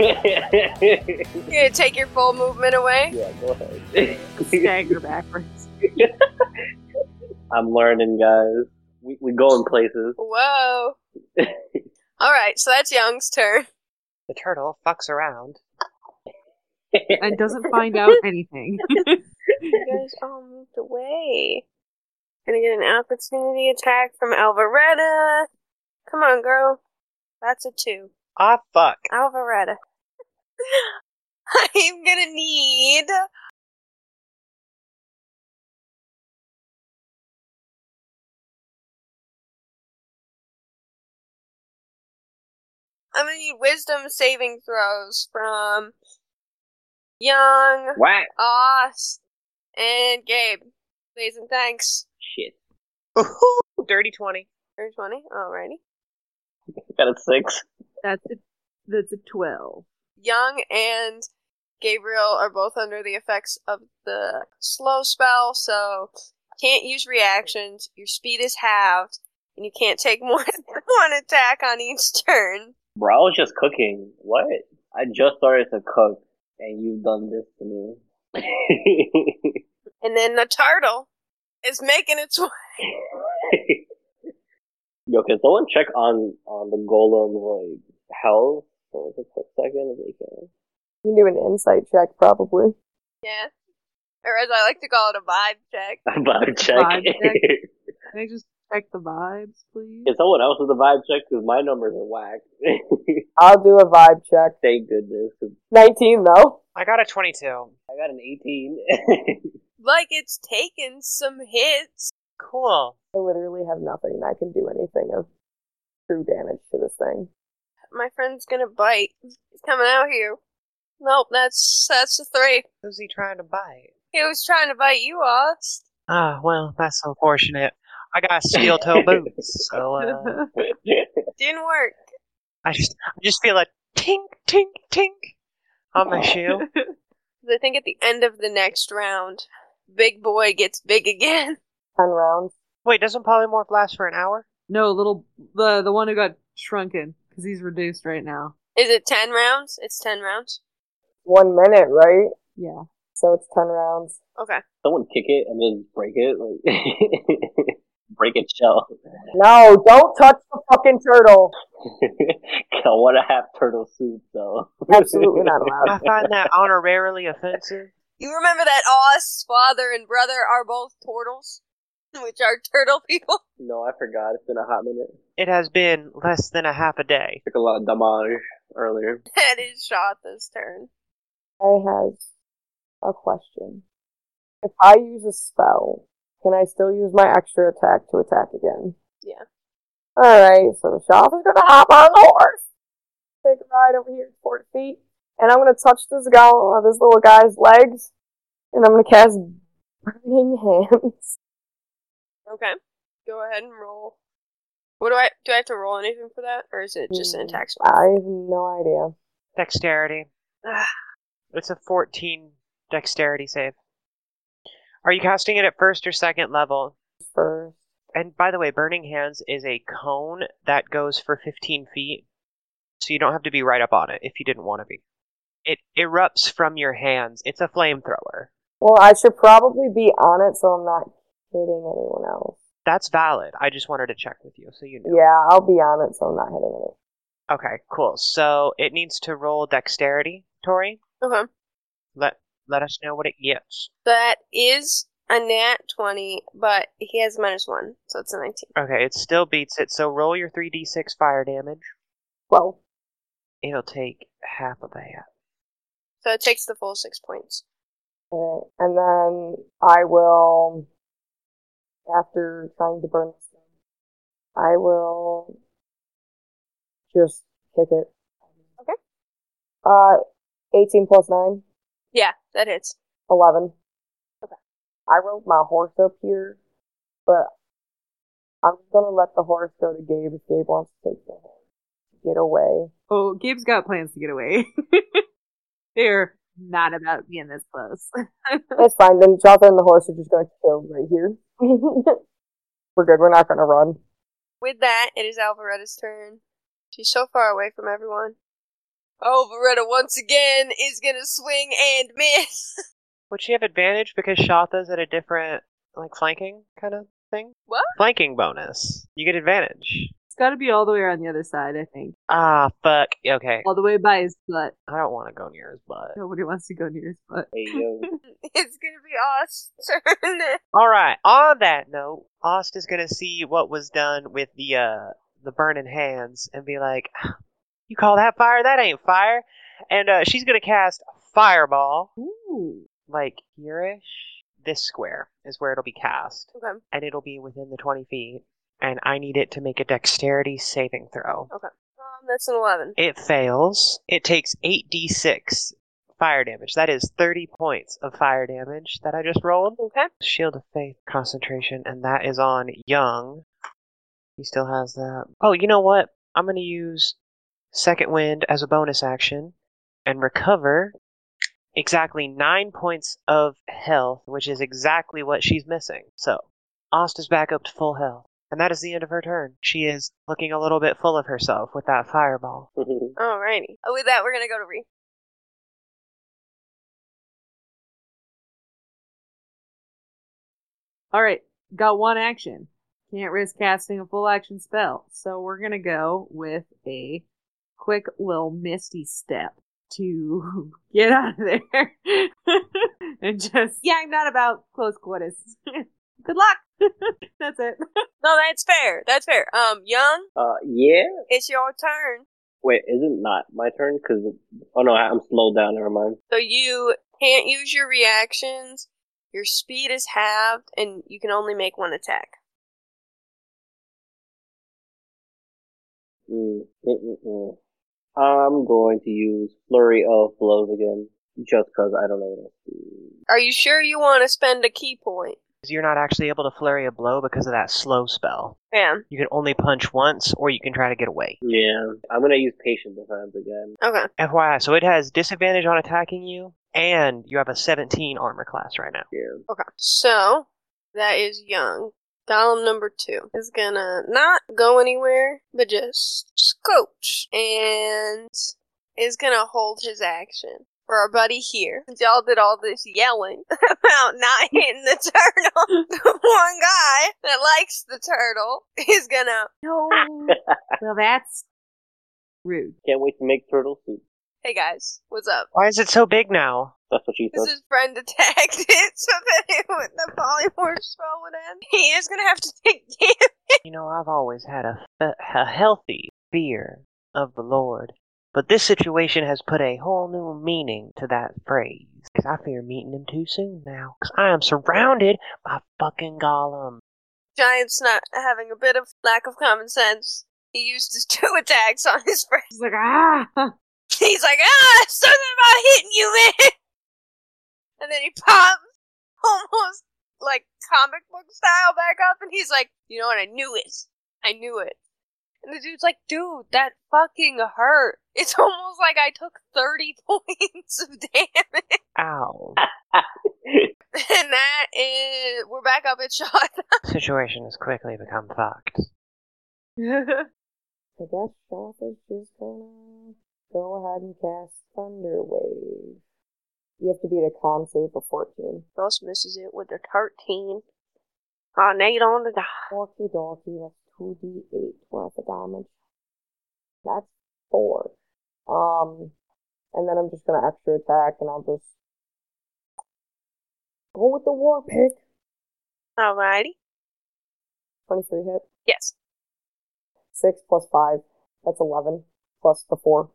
You're gonna take your full movement away? Yeah, go ahead. Stagger backwards. I'm learning, guys. We we go in places. Whoa. Alright, so that's Young's turn. The turtle fucks around. And doesn't find out anything. You guys all moved away. Gonna get an opportunity attack from Alvaretta. Come on, girl. That's a two. Ah, fuck. Alvaretta. I'm gonna need... I'm gonna need wisdom saving throws from Young, Whack. Oz, and Gabe. Please and thanks. Shit. Ooh, dirty twenty. There's twenty. Alrighty. Got a six. That's a, that's a twelve. Young and Gabriel are both under the effects of the slow spell, so can't use reactions. Your speed is halved, and you can't take more than one attack on each turn. Bro, I was just cooking. What? I just started to cook, and you've done this to me. And then the turtle is making its way. Yo, can someone check on on the golem's like health for a quick second if they can. You can do an insight check, probably. Yeah. Or as I like to call it, a vibe check. A vibe check. Vibe check? Can I just check the vibes, please? Can someone else with a vibe check? Because my numbers are whack. I'll do a vibe check. Thank goodness. nineteen, though. I got a twenty-two. I got an eighteen. Like it's taken some hits. Cool. I literally have nothing that can do anything of true damage to this thing. My friend's gonna bite. He's coming out here. Nope, that's that's a three. Who's he trying to bite? He was trying to bite you, Oz. Ah, well, that's unfortunate. I got steel toe boots, so uh, Didn't work. I just I just feel a tink, tink, tink on my shoe. I think at the end of the next round, Big Boy gets big again. Ten rounds. Wait, doesn't polymorph last for an hour? No, little the the one who got shrunken because he's reduced right now. Is it ten rounds? It's ten rounds. One minute, right? Yeah. So it's ten rounds. Okay. Someone kick it and just break it. Like break its shell. No, don't touch the fucking turtle. I want to have turtle soup, though. Absolutely not allowed. I find that honorarily offensive. You remember that Oz father and brother are both turtles? Which are turtle people? No, I forgot. It's been a hot minute. It has been less than a half a day. Took a lot of damage earlier. That is Shotha's turn. I have a question. If I use a spell, can I still use my extra attack to attack again? Yeah. Alright, so Shop is gonna hop on the horse. Take a ride over here, forty feet. And I'm gonna touch this guy, uh, this little guy's legs. And I'm gonna cast Burning Hands. Okay. Go ahead and roll. What do I do? I have to roll anything for that, or is it just an attack spell? I have no idea. Dexterity. It's a fourteen dexterity save. Are you casting it at first or second level? First. And by the way, Burning Hands is a cone that goes for fifteen feet, so you don't have to be right up on it if you didn't want to be. It erupts from your hands. It's a flamethrower. Well, I should probably be on it so I'm not hitting anyone else. That's valid. I just wanted to check with you so you know. Yeah, I'll be on it so I'm not hitting anyone. Okay, cool. So it needs to roll dexterity, Tori. Okay. Let let us know what it gets. That is a nat twenty, but he has minus one, so it's a nineteen. Okay, it still beats it, so roll your three d six fire damage. Well, It'll take half of that. So it takes the full six points. alright. And then I will, after trying to burn this thing, I will just kick it. Okay. Uh, eighteen plus nine, Yeah, that hits. eleven. Okay. I rode my horse up here, but I'm just gonna let the horse go to Gabe if Gabe wants to take the horse. Get away. Oh, Gabe's got plans to get away. They're not about being this close. It's fine, then Jonathan and the horse are just gonna kill right here. We're good, we're not gonna run. With that, it is Alvaretta's turn. She's so far away from everyone. Alvaretta once again is gonna swing and miss. Would she have advantage because Shatha's at a different, like, flanking kind of thing? What? Flanking bonus. You get advantage. It's got to be all the way around the other side, I think. Ah, fuck. Okay. All the way by his butt. I don't want to go near his butt. Nobody wants to go near his butt. Hey, yo. It's gonna be Oz' turn. Alright, on that note, Ost is gonna see what was done with the, uh, the burning hands and be like, you call that fire? That ain't fire. And, uh, she's gonna cast Fireball. Ooh. Like, here-ish. This square is where it'll be cast. Okay. And it'll be within the twenty feet. And I need it to make a dexterity saving throw. Okay. Um, that's an eleven. It fails. It takes eight d six fire damage. That is thirty points of fire damage that I just rolled. Okay. Shield of Faith concentration, and that is on Young. He still has that. Oh, you know what? I'm going to use Second Wind as a bonus action and recover exactly nine points of health, which is exactly what she's missing. So, Ost is back up to full health. And that is the end of her turn. She is looking a little bit full of herself with that fireball. Alrighty. Oh, with that, we're gonna go to Ree. Alright, got one action. Can't risk casting a full action spell. So we're gonna go with a quick little misty step to get out of there. And just, yeah, I'm not about close quarters. Good luck. That's it. No, that's fair. That's fair. Um, Young, Uh, yeah? it's your turn. Wait, is it not my turn? Cause, oh no, I'm slowed down, never mind. So you can't use your reactions, your speed is halved, and you can only make one attack. Mm, mm, mm, mm. I'm going to use Flurry of Blows again, just cause I don't know what else to do. Are you sure you want to spend a key point? You're not actually able to flurry a blow because of that slow spell. Yeah. You can only punch once, or you can try to get away. Yeah, I'm gonna use Patient Defense again. Okay. F Y I, so it has disadvantage on attacking you, and you have a seventeen armor class right now. Yeah. Okay. So, that is Young. Golem number two is gonna not go anywhere, but just scooch. And is gonna hold his action. For our buddy here, since y'all did all this yelling about not hitting the turtle, the one guy that likes the turtle is gonna... No. Well, that's rude. Can't wait to make turtle soup. Hey guys, what's up? Why is it so big now? That's what she Because said. his friend attacked it so that it would, the polymorph spell would end. He is gonna have to take damage. You know, I've always had a, a healthy fear of the Lord, but this situation has put a whole new meaning to that phrase. Because I fear meeting him too soon now. Because I am surrounded by fucking golems. Giant's not having a bit of lack of common sense. He used his two attacks on his friend. He's like, ah! He's like, ah, something about hitting you, man! And then he pops, almost like comic book style, back up, and he's like, you know what, I knew it. I knew it. And the dude's like, dude, that fucking hurt. It's almost like I took thirty points of damage. Ow. And that is, we're back up at shot. Situation has quickly become fucked. I guess Shoth is just gonna go ahead and cast Thunder Wave. You have to beat a con save of fourteen. Ghost misses it with a thirteen. Oh, Nate on the die. Okie dokie, that's two d eight worth of damage. That's four. Um, and then I'm just gonna extra attack, and I'll just go with the war pick. Alrighty. twenty-three hit. Yes. six plus five. That's eleven. Plus the four.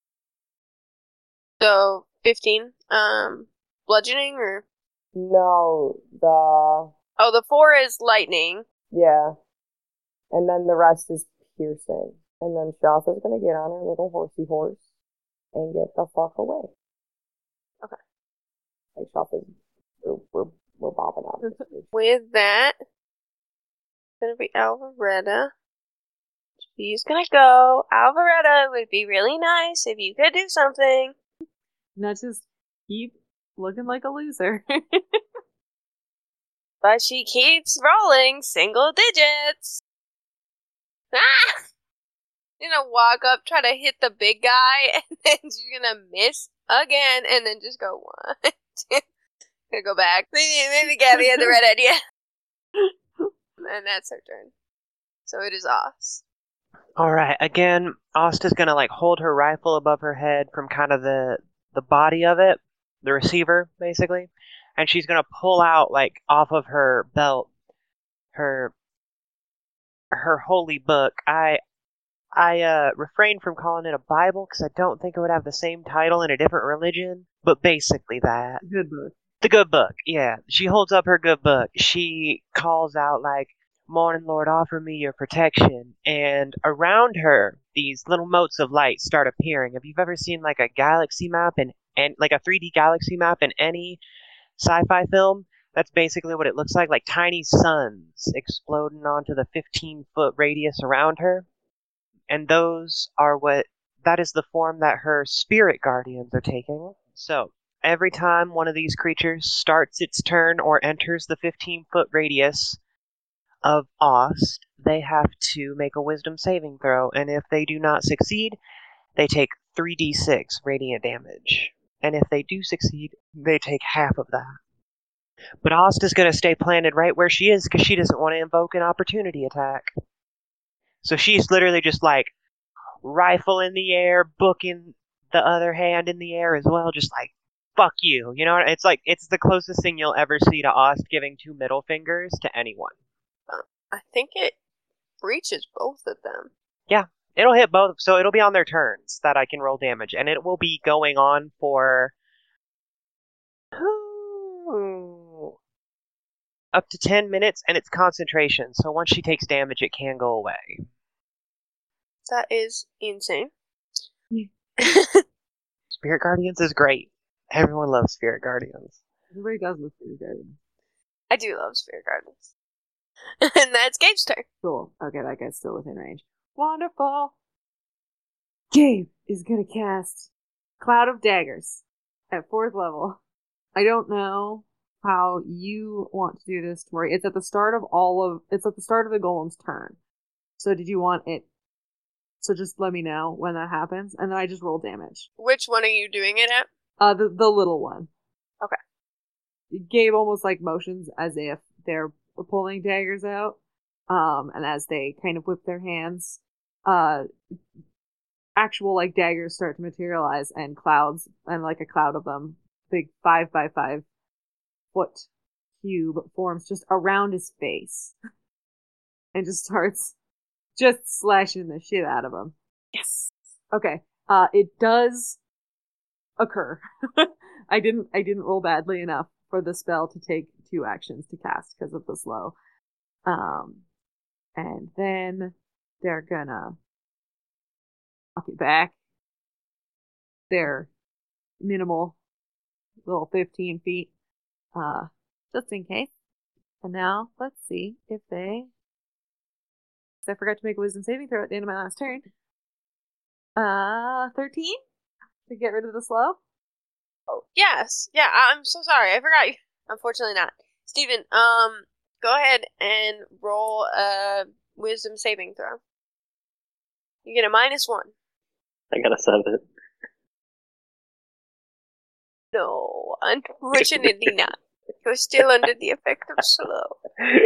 So, fifteen. Um, bludgeoning or? No, the... Oh, the four is lightning. Yeah. And then the rest is piercing. And then Shoth is gonna get on her little horsey horse and get the fuck away. Okay. Like, Shoth is... We're, we're, we're bobbing out. With that, it's gonna be Alvaretta. She's gonna go. Alvaretta, it would be really nice if you could do something. Not just keep looking like a loser. But she keeps rolling single digits. Ah! You're gonna walk up, try to hit the big guy, and then she's gonna miss again, and then just go one, two. Gonna go back. Maybe, maybe Gabby had the right idea. And that's her turn. So it is Oz. Alright, again, Asta's gonna like hold her rifle above her head from kind of the the body of it, the receiver, basically. And she's gonna pull out, like, off of her belt, her her holy book. I I uh, refrained from calling it a Bible because I don't think it would have the same title in a different religion, but basically that. Good book. The good book, yeah. She holds up her good book. She calls out, like, Morning, Lord, offer me your protection. And around her, these little motes of light start appearing. If you've ever seen, like, a galaxy map, and, and like a three D galaxy map in any sci-fi film, that's basically what it looks like, like tiny suns exploding onto the fifteen-foot radius around her. And those are what, that is the form that her spirit guardians are taking. So, every time one of these creatures starts its turn or enters the fifteen-foot radius of Ost, they have to make a wisdom saving throw, and if they do not succeed, they take three d six radiant damage. And if they do succeed, they take half of that. But Ost is going to stay planted right where she is because she doesn't want to invoke an opportunity attack. So she's literally just like rifle in the air, book in the other hand in the air as well, just like, fuck you. You know, it's like, it's the closest thing you'll ever see to Ost giving two middle fingers to anyone. Uh, I think it reaches both of them. Yeah, it'll hit both, so it'll be on their turns that I can roll damage, and it will be going on for ooh, up to ten minutes, and it's concentration, so once she takes damage, it can go away. That is insane. Spirit Guardians is great. Everyone loves Spirit Guardians. Everybody does love Spirit Guardians. I do love Spirit Guardians. And that's Gabe's turn. Cool. Okay, that guy's still within range. Wonderful. Gabe is gonna cast Cloud of Daggers at fourth level. I don't know how you want to do this, Tori. It's at the start of all of it's at the start of the golem's turn. So did you want it so just let me know when that happens, and then I just roll damage. Which one are you doing it at? Uh the the little one. Okay. Gabe almost like motions as if they're pulling daggers out. Um, and as they kind of whip their hands, uh, actual like daggers start to materialize, and clouds, and like a cloud of them, big five by five foot cube forms just around his face, and just starts just slashing the shit out of him. Yes. Okay. Uh, it does occur. I didn't. I didn't roll badly enough for the spell to take two actions to cast because of the slow. Um. And then they're gonna walk it back. They're minimal, little fifteen feet, uh, just in case. And now let's see if they. I forgot to make a wisdom saving throw at the end of my last turn. Uh, thirteen to get rid of the slow. Oh yes, yeah. I'm so sorry. I forgot you. Unfortunately, not. Steven, um. Go ahead and roll a wisdom saving throw. You get a minus one. I got a seven. No, unfortunately not. You're still under the effect of slow.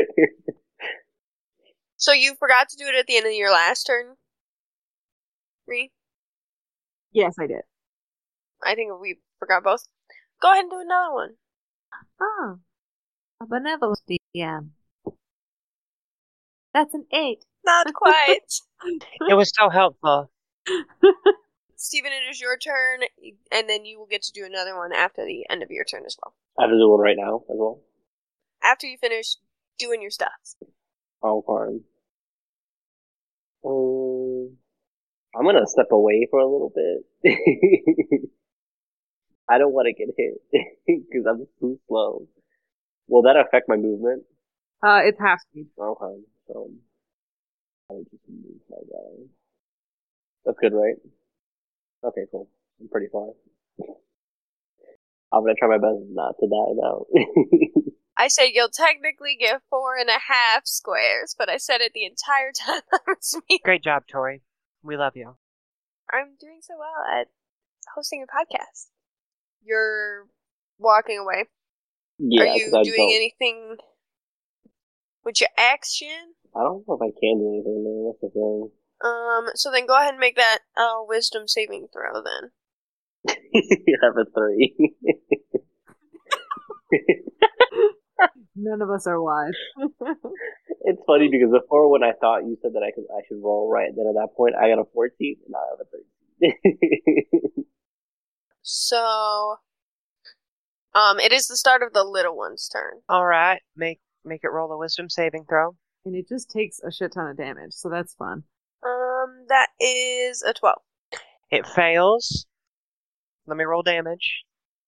So you forgot to do it at the end of your last turn? Ree? Yes, I did. I think we forgot both. Go ahead and do another one. Oh. A benevolent D M. That's an eight. Not quite. It was so helpful. Steven, it is your turn, and then you will get to do another one after the end of your turn as well. I have to do one right now as well. After you finish doing your stuff. Oh, fine. Um, I'm gonna step away for a little bit. I don't want to get hit because I'm too slow. Will that affect my movement? Uh, it's half speed. Okay, so I just move my guy. That's good, right? Okay, cool. I'm pretty far. I'm gonna try my best not to die now. I said you'll technically get four and a half squares, but I said it the entire time I was me. Great job, Tori. We love you. I'm doing so well at hosting a podcast. You're walking away. Yeah, Are you 'cause I doing don't, anything with your action? I don't know if I can do anything, man. That's the thing. Um, so then go ahead and make that uh, wisdom saving throw then. You have a three. None of us are wise. It's funny because before when I thought you said that I could, I should roll right, then at that point I got a fourteen and now I have a thirteen. So, um, it is the start of the little one's turn. All right, make make it roll a wisdom saving throw. And it just takes a shit ton of damage, so that's fun. Um, that is a twelve. It fails. Let me roll damage.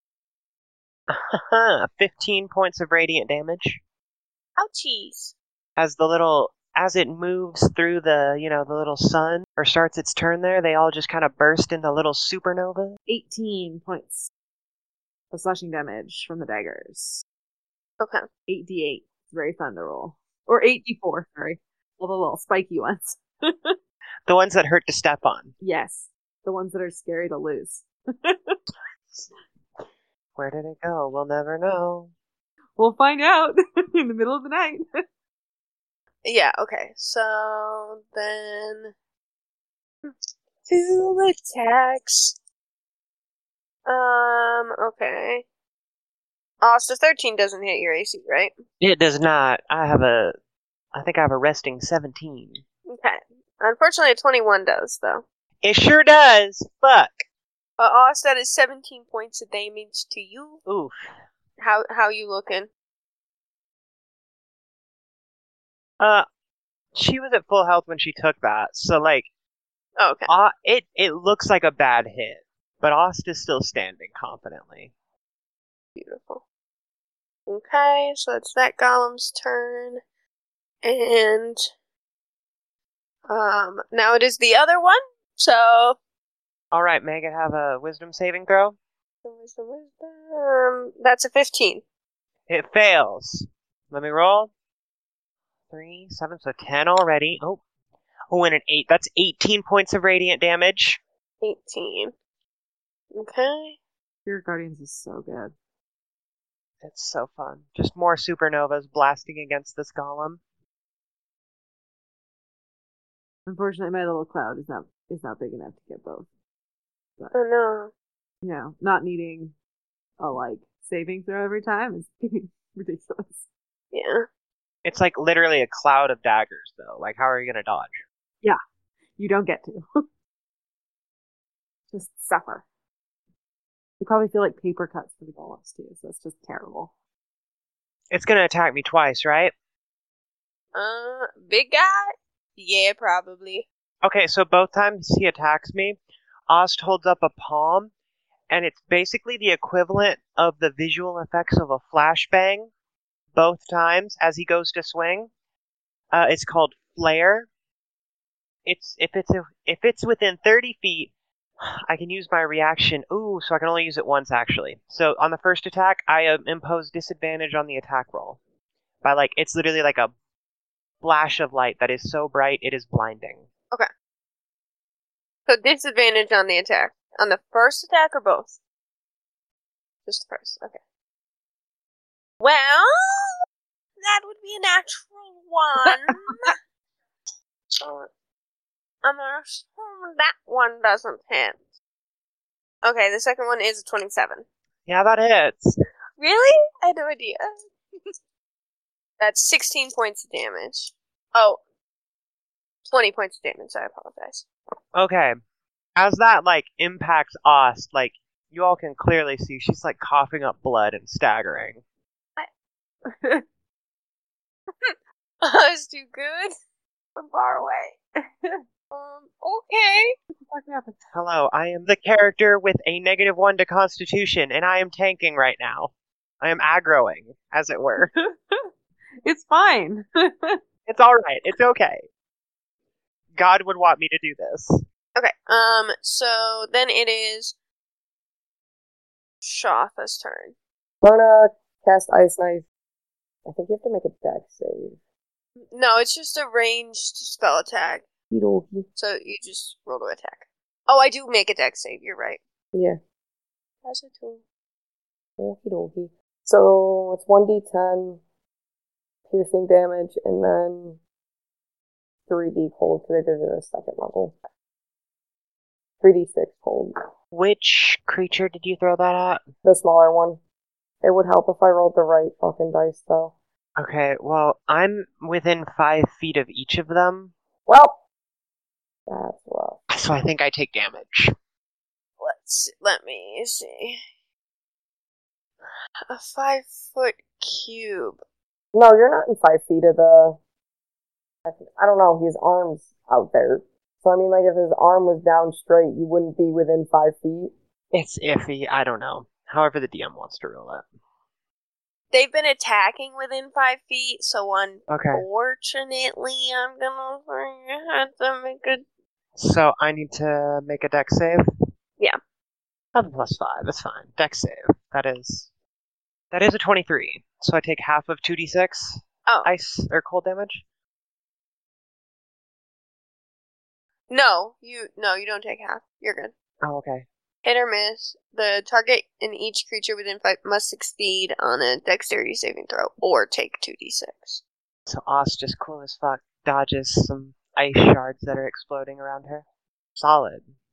fifteen points of radiant damage. Ouchies. As the little, as it moves through the, you know, the little sun, or starts its turn there, they all just kind of burst into little supernova. eighteen points of slashing damage from the daggers. Okay. eight d eight. Very fun to roll. Or eight d four, sorry. All the little spiky ones. The ones that hurt to step on. Yes. The ones that are scary to lose. Where did it go? We'll never know. We'll find out in the middle of the night. Yeah, okay. So then Two attacks. Um, okay. Oh, so thirteen doesn't hit your A C, right? It does not. I have a. I think I have a resting seventeen. Okay. Unfortunately, a twenty-one does, though. It sure does. Fuck. Uh, Oz, that is seventeen points of damage to you. Oof. How how you looking? Uh, she was at full health when she took that, so like, Oh, okay. uh, it it looks like a bad hit, but Ost is still standing confidently. Beautiful. Okay, so it's that golem's turn. And um now it is the other one. So All right, Megan, have a wisdom saving throw. wisdom, wisdom. That's a fifteen. It fails. Let me roll. Three, seven, so ten already. Oh, oh, and an eight. That's eighteen points of radiant damage. eighteen. Okay. Spirit Guardians is so good. It's so fun. Just more supernovas blasting against this golem. Unfortunately, my little cloud is not is not big enough to get both. But Oh no. you know, not needing a like saving throw every time is ridiculous. Yeah. It's like literally a cloud of daggers, though. Like, how are you gonna dodge? You don't get to. Just suffer. You probably feel like paper cuts for the golems too, so it's just terrible. It's gonna attack me twice, right? Uh, big guy? Yeah, probably. Okay, so both times he attacks me, Ost holds up a palm, and it's basically the equivalent of the visual effects of a flashbang. Both times as he goes to swing, uh, it's called flare. It's if it's a, if it's within thirty feet, I can use my reaction. Ooh, so I can only use it once actually. So on the first attack, I uh, impose disadvantage on the attack roll by like it's literally like a flash of light that is so bright it is blinding. So disadvantage on the attack. On the first attack or both? Just the first, okay. Well, that would be a natural one. So, I'm gonna assume that one doesn't hit. Okay, the second one is a twenty-seven. Yeah, that hits. Really? I had no idea. That's sixteen points of damage. Oh, twenty points of damage, I apologize. Okay. As that, like, impacts Ost, like, you all can clearly see she's, like, coughing up blood and staggering. I was too good. I'm far away. um, okay. Hello, I am the character with a negative one to Constitution, and I am tanking right now. I am aggroing, as it were. It's fine. It's alright, it's okay. God would want me to do this. Okay, um, so then it is Shotha's turn. I'm gonna cast Ice Knife. I think you have to make a dex save. No, it's just a ranged spell attack. Okie So you just roll to attack. Oh, I do make a dex save, you're right. Yeah. That's a two. Okie dokie. So it's one d ten piercing damage and then three d cold because I did it at a second level. three d six cold. Which creature did you throw that at? The smaller one. It would help if I rolled the right fucking dice though. Okay, well, I'm within five feet of each of them, Well, that's rough. so I think I take damage. Let's see, let me see. A five foot cube. No, you're not in five feet of the... I think- I don't know, his arm's out there. So I mean, like, if his arm was down straight, you wouldn't be within five feet. It's iffy, I don't know. However the D M wants to rule it. They've been attacking within five feet, so Okay. unfortunately, I'm gonna have to make a. So I need to make a dex save? Yeah. I have a plus five, that's fine. Dex save. That is... That is a twenty-three. So I take half of two d six Oh. ice or cold damage? No, you no, you don't take half. You're good. Oh, okay. Hit or miss. The target and each creature within five must succeed on a dexterity saving throw or take two d six. So Ost, just cool as fuck, dodges some ice shards that are exploding around her. Solid.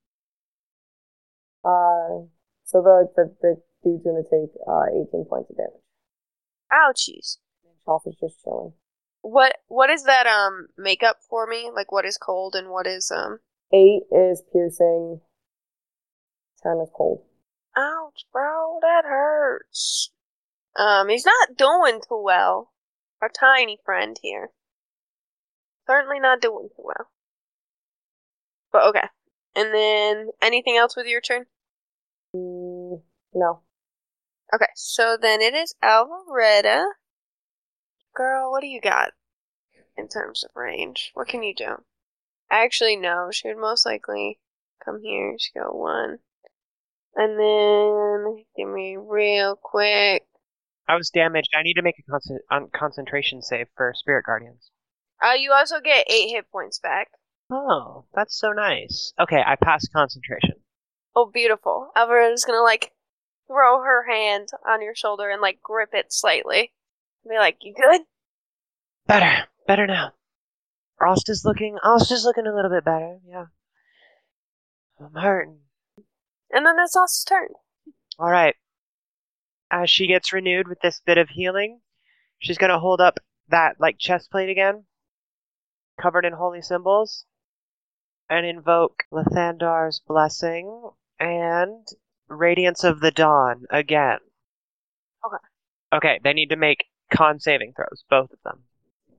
Uh, so the, the, the dude's gonna take uh, eighteen points of damage. Ouchies. Choff is just chilling. What what is that um makeup for me? Like what is cold and what is um Eight is piercing. Ten is cold. ouch, bro, that hurts. Um, he's not doing too well. Our tiny friend here. Certainly not doing too well. But okay. And then anything else with your turn? Mm, no. Okay, so then it is Alvaretta. Girl, what do you got in terms of range? What can you do? Actually, no. She would most likely come here. She go one. And then, give me real quick. I was damaged. I need to make a con- um, concentration save for Spirit Guardians. Uh, you also get eight hit points back. Oh, that's so nice. Okay, I passed concentration. Oh, beautiful. Alvaretta's gonna, like, throw her hand on your shoulder and, like, grip it slightly. Be like, you good? Better. Better now. Ost is looking, Ost is looking a little bit better, yeah. I'm hurting. And then it's Ost's turn. Alright. As she gets renewed with this bit of healing, she's gonna hold up that, like, chest plate again, covered in holy symbols, and invoke Lathandar's blessing and Radiance of the Dawn again. Okay. Okay, they need to make con saving throws, both of them.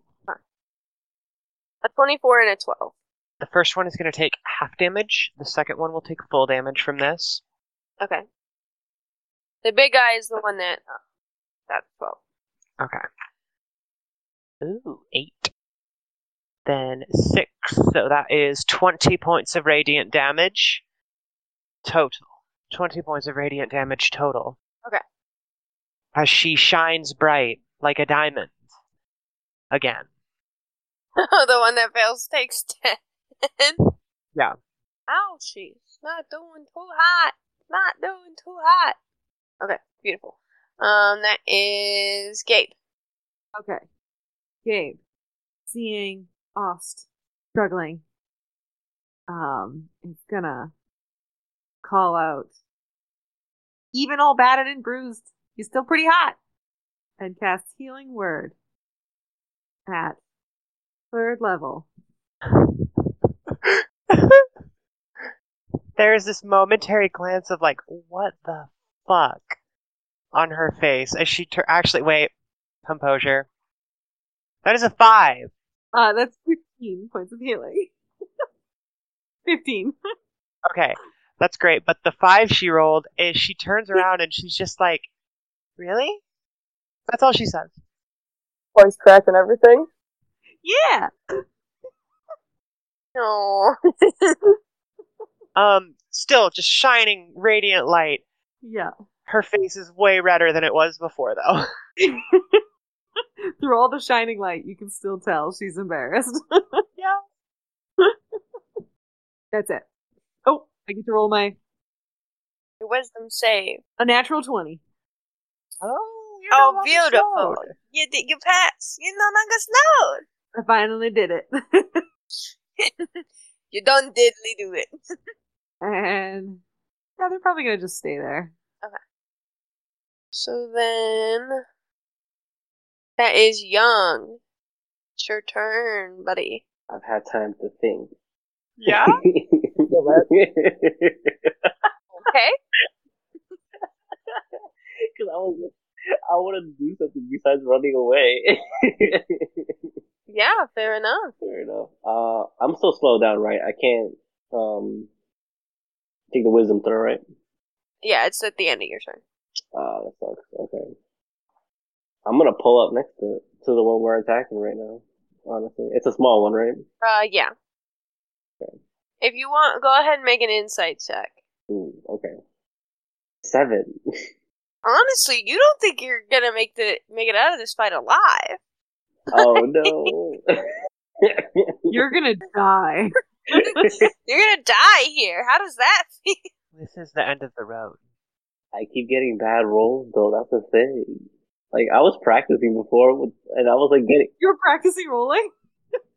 A twenty-four and a twelve. The first one is going to take half damage. The second one will take full damage from this. Okay. The big guy is the one that... Uh, that's twelve. Okay. Ooh, eight. Then six. So that is twenty points of radiant damage. Total. twenty points of radiant damage total. Okay. As she shines bright like a diamond. Again. The one that fails takes ten. Yeah. Ouchie. It's not doing too hot. Not doing too hot. Okay, beautiful. Um, that is Gabe. Okay. Gabe, seeing Ost struggling, um, is gonna call out, even all battered and bruised, he's still pretty hot, and cast Healing Word at third level. There's this momentary glance of like, what the fuck on her face as she tur- actually wait, composure. That is a five. Uh, that's fifteen points of healing. fifteen. Okay, that's great. But the five she rolled is she turns around and she's just like, really? That's all she says. Voice crack and everything. Yeah. No. Um, still just shining radiant light. Yeah. Her face is way redder than it was before, though. Through all the shining light, you can still tell she's embarrassed. Yeah. That's it. Oh, I get to roll my Your wisdom save. a natural twenty. Oh, you're Oh, no longer beautiful. slowed. You did. You passed. You're no longer slowed. I finally did it. You done diddly do it. And yeah, they're probably gonna just stay there. So then, that is Young. It's your turn, buddy. I've had time to think. Yeah? Feel that? Okay. Because I was, I wanted to do something besides running away. Yeah, fair enough. Fair enough. Uh, I'm still slowed down, right? I can't um take the wisdom throw, right? Yeah, it's at the end of your turn. Uh, that sucks. Okay. I'm gonna pull up next to to the one we're attacking right now. Honestly, it's a small one, right? Uh, yeah. Okay. If you want, go ahead and make an insight check. Ooh, okay. Seven. Honestly, you don't think you're gonna make the make it out of this fight alive? Oh no. You're gonna die. You're gonna die here. How does that feel? This is the end of the road. I keep getting bad rolls though. That's the thing. Like I was practicing before, with, and I was like getting. You were practicing rolling?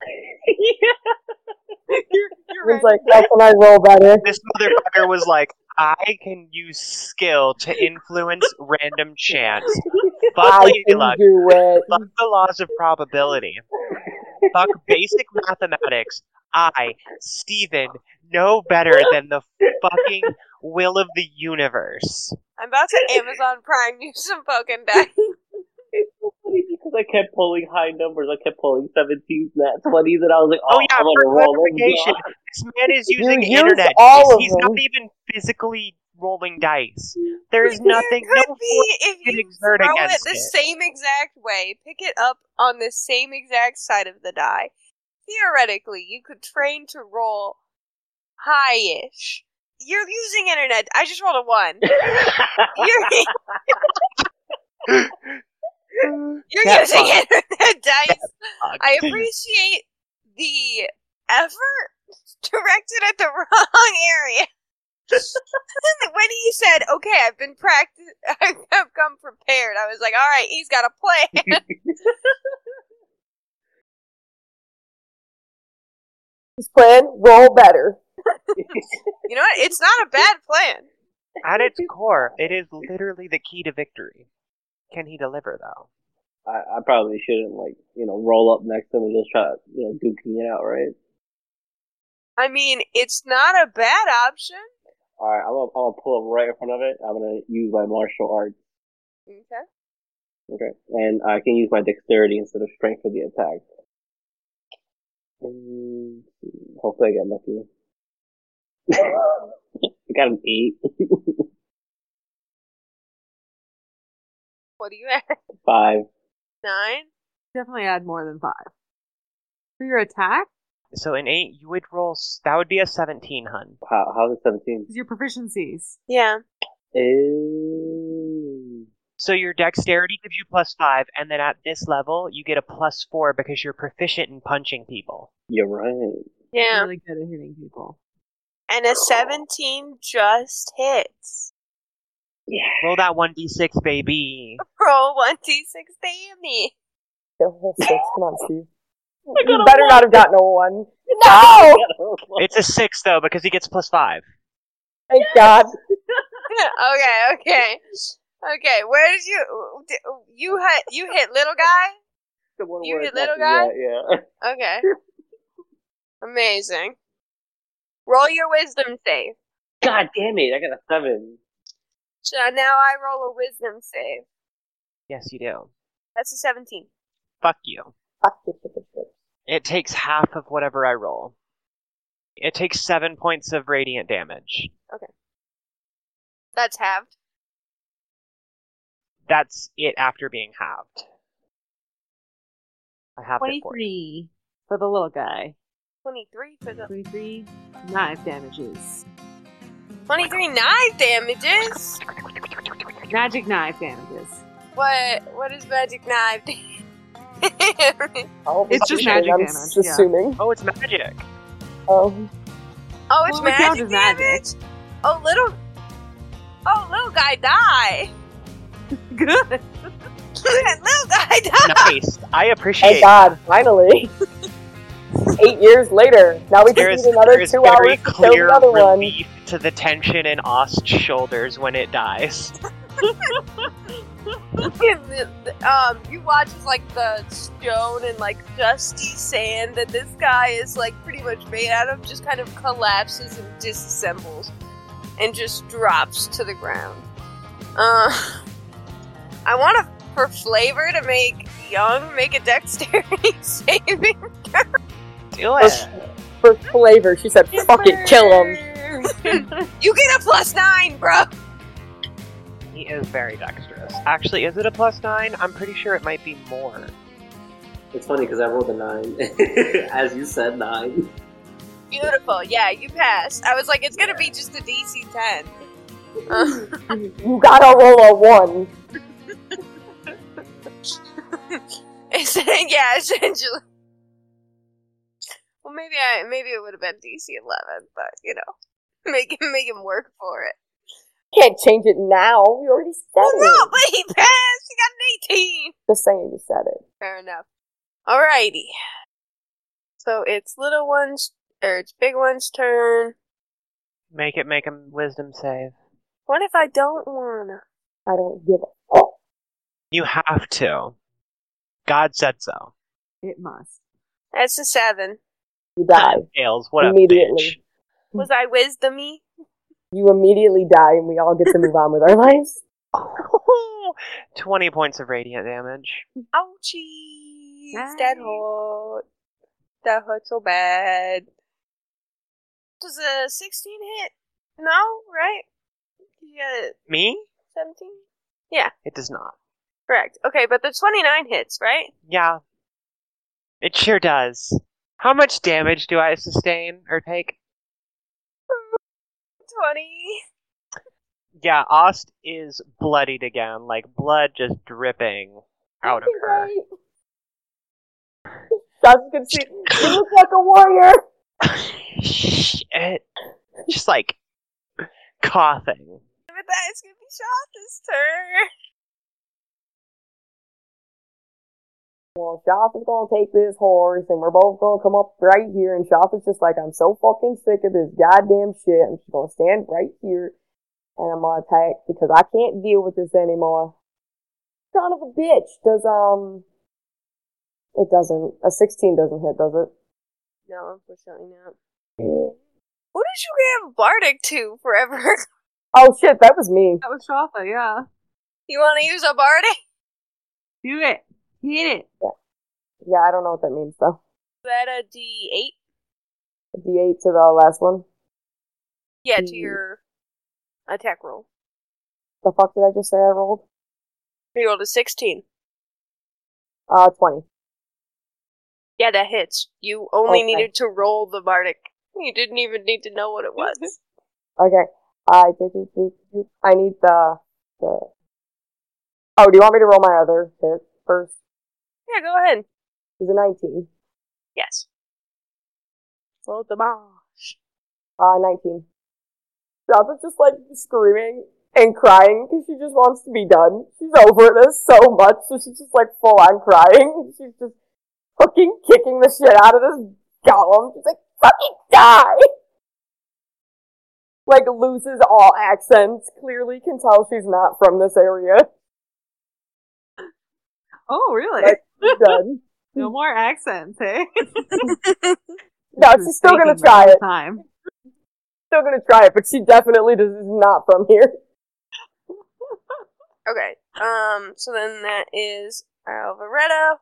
Yeah. You're, you're It's right. like, how can I roll better? This motherfucker was like, I can use skill to influence random chance. Fuck I Lady can Luck. do it. Fuck the laws of probability. Fuck basic mathematics. I, Steven, know better than the fucking will of the universe. I'm about to Amazon Prime you some Pokken dice. It's so funny because I kept pulling high numbers. I kept pulling seventeens, nat twenties, and I was like, oh, Oh yeah, I'm for gonna roll them. clarification, this man is using used internet. all He's, of he's not them. even physically rolling dice. There's There nothing, could no be force if can you exert throw it against the it. same exact way, pick it up on the same exact side of the die. Theoretically, you could train to roll high-ish. You're using internet. I just rolled a one. You're You're Cat using fuck. internet dice. Fuck. I appreciate the effort directed at the wrong area. When he said, "Okay, I've been practice, I've come prepared," I was like, "All right, he's got a plan." His plan, roll better. You know what? It's not a bad plan. At its core, it is literally the key to victory. Can he deliver, though? I, I probably shouldn't, like, you know, roll up next to him and just try to, you know, duking it out, right? I mean, it's not a bad option. Alright, I'm gonna, I'm gonna pull up right in front of it. I'm gonna use my martial arts. Okay. Okay. And I can use my dexterity instead of strength for the attack. And hopefully I get lucky. I got an eight. What do you add? Five. Nine? Definitely add more than five. For your attack, So in eight, you would roll. s- That would be a seventeen, hun. How, how's it seventeen? is your proficiencies. Yeah. Ew. So your dexterity gives you plus five, and then at this level, you get a plus four because you're proficient in punching people. You're right. Yeah. Really good at hitting people. And a seventeen just hits. Yeah. Roll that one d six, baby. Roll one d six damage. Get a whole six. Come on, Steve. I got You a better one. not have gotten a one. No! It's a six, though, because he gets plus five. Thank God. Okay, okay. Okay, where did you you hit you hit little guy? The one You where hit it's little like- guy? Yeah, yeah. Okay. Amazing. Roll your wisdom save. God damn it, I got a seven. So now I roll a wisdom save. Yes, you do. That's a seventeen. Fuck you. Fuck it, fuck it, fuck it. It takes half of whatever I roll. It takes seven points of radiant damage. That's halved. That's it after being halved. I have it for you. twenty-three for the little guy. twenty-three for the twenty-three knife damages. twenty-three knife damages. Magic knife damages. What what is magic knife? Oh, It's just I'm magic I'm damage, s- yeah. assuming. Oh, it's magic. Um, Oh, it's Well, it counts magic as magic. damage. Oh, little. Oh, little guy die. Good. Little guy die. Nice. I appreciate thank God, finally. Eight years later. Now we There's, just need another there's two very hours to kill clear the other one. relief to the tension in Ost's shoulders when it dies. um, you watch as, like, the stone and, like, dusty sand that this guy is, like, pretty much made out of just kind of collapses and disassembles and just drops to the ground. Uh, I want to, for flavor, to make Young make a dexterity saving. Do it. For flavor, she said, fuck it, kill him. You get a plus nine, bro! He is very dexterous. Actually, is it a plus nine? I'm pretty sure it might be more. It's funny because I rolled a nine. As you said, nine. Beautiful, yeah, you passed. I was like, it's gonna be just a D C ten. Uh, You gotta roll a one. it's, yeah, essentially. Well, maybe I maybe it would have been D C eleven, but you know, make him make him work for it. Can't change it now. We already said Well, no, it. but he passed. He got an eighteen. Just saying you said it. Fair enough. Alrighty. So it's little one's or it's big one's turn. Make it make a wisdom save. What if I don't wanna? I don't give a fuck. You have to. God said so. It must. That's a seven. You die. Fails. What a bitch. Immediately. Was I wisdomy? You immediately die and we all get to move on with our lives. twenty points of radiant damage. Ouchie! Nice. That hurt. That hurt so bad. Does a sixteen hit? No, right? You got it. Me? seventeen? It does not. Correct. Okay, but the twenty-nine hits, right? Yeah. It sure does. How much damage do I sustain or take? twenty. Yeah, Ost is bloodied again, like blood just dripping out of her. That's good to see. You look like a warrior. Shit. Just like coughing. But that is gonna be Shotha's turn. Well, Shoth is gonna take this horse, and we're both gonna come up right here, and Shoth is just like, I'm so fucking sick of this goddamn shit, and she's gonna stand right here, and I'm gonna attack, because I can't deal with this anymore. Son of a bitch! Does, um... It doesn't. A sixteen doesn't hit, does it? No, unfortunately not. Who did you give Bardic to forever? Oh shit, that was me. That was Shotha, yeah. You wanna use a Bardic? Do it. Hit it. Yeah, I don't know what that means, though. Is that a D eight? A D eight to the last one. Yeah, to Mm. your attack roll. The fuck did I just say I rolled? You rolled a sixteen. Uh, twenty. Yeah, that hits. You only Okay. needed to roll the Bardic. You didn't even need to know what it was. Okay. I did do, do, do. I need the, the... Oh, do you want me to roll my other hit first? Yeah, go ahead. Is it nineteen? Yes. Roll the marsh. Uh, nineteen. Java's just like screaming and crying because she just wants to be done. She's over this so much, so she's just like full on crying. She's just fucking kicking the shit out of this golem. She's like, fucking die! Like, loses all accents. Clearly can tell she's not from this area. Oh, really? Like, she's done. No more accents, hey? No, she's still gonna try it. Time. Still gonna try it, but she definitely does, is not from here. Okay. Um, so then that is Alvaretta.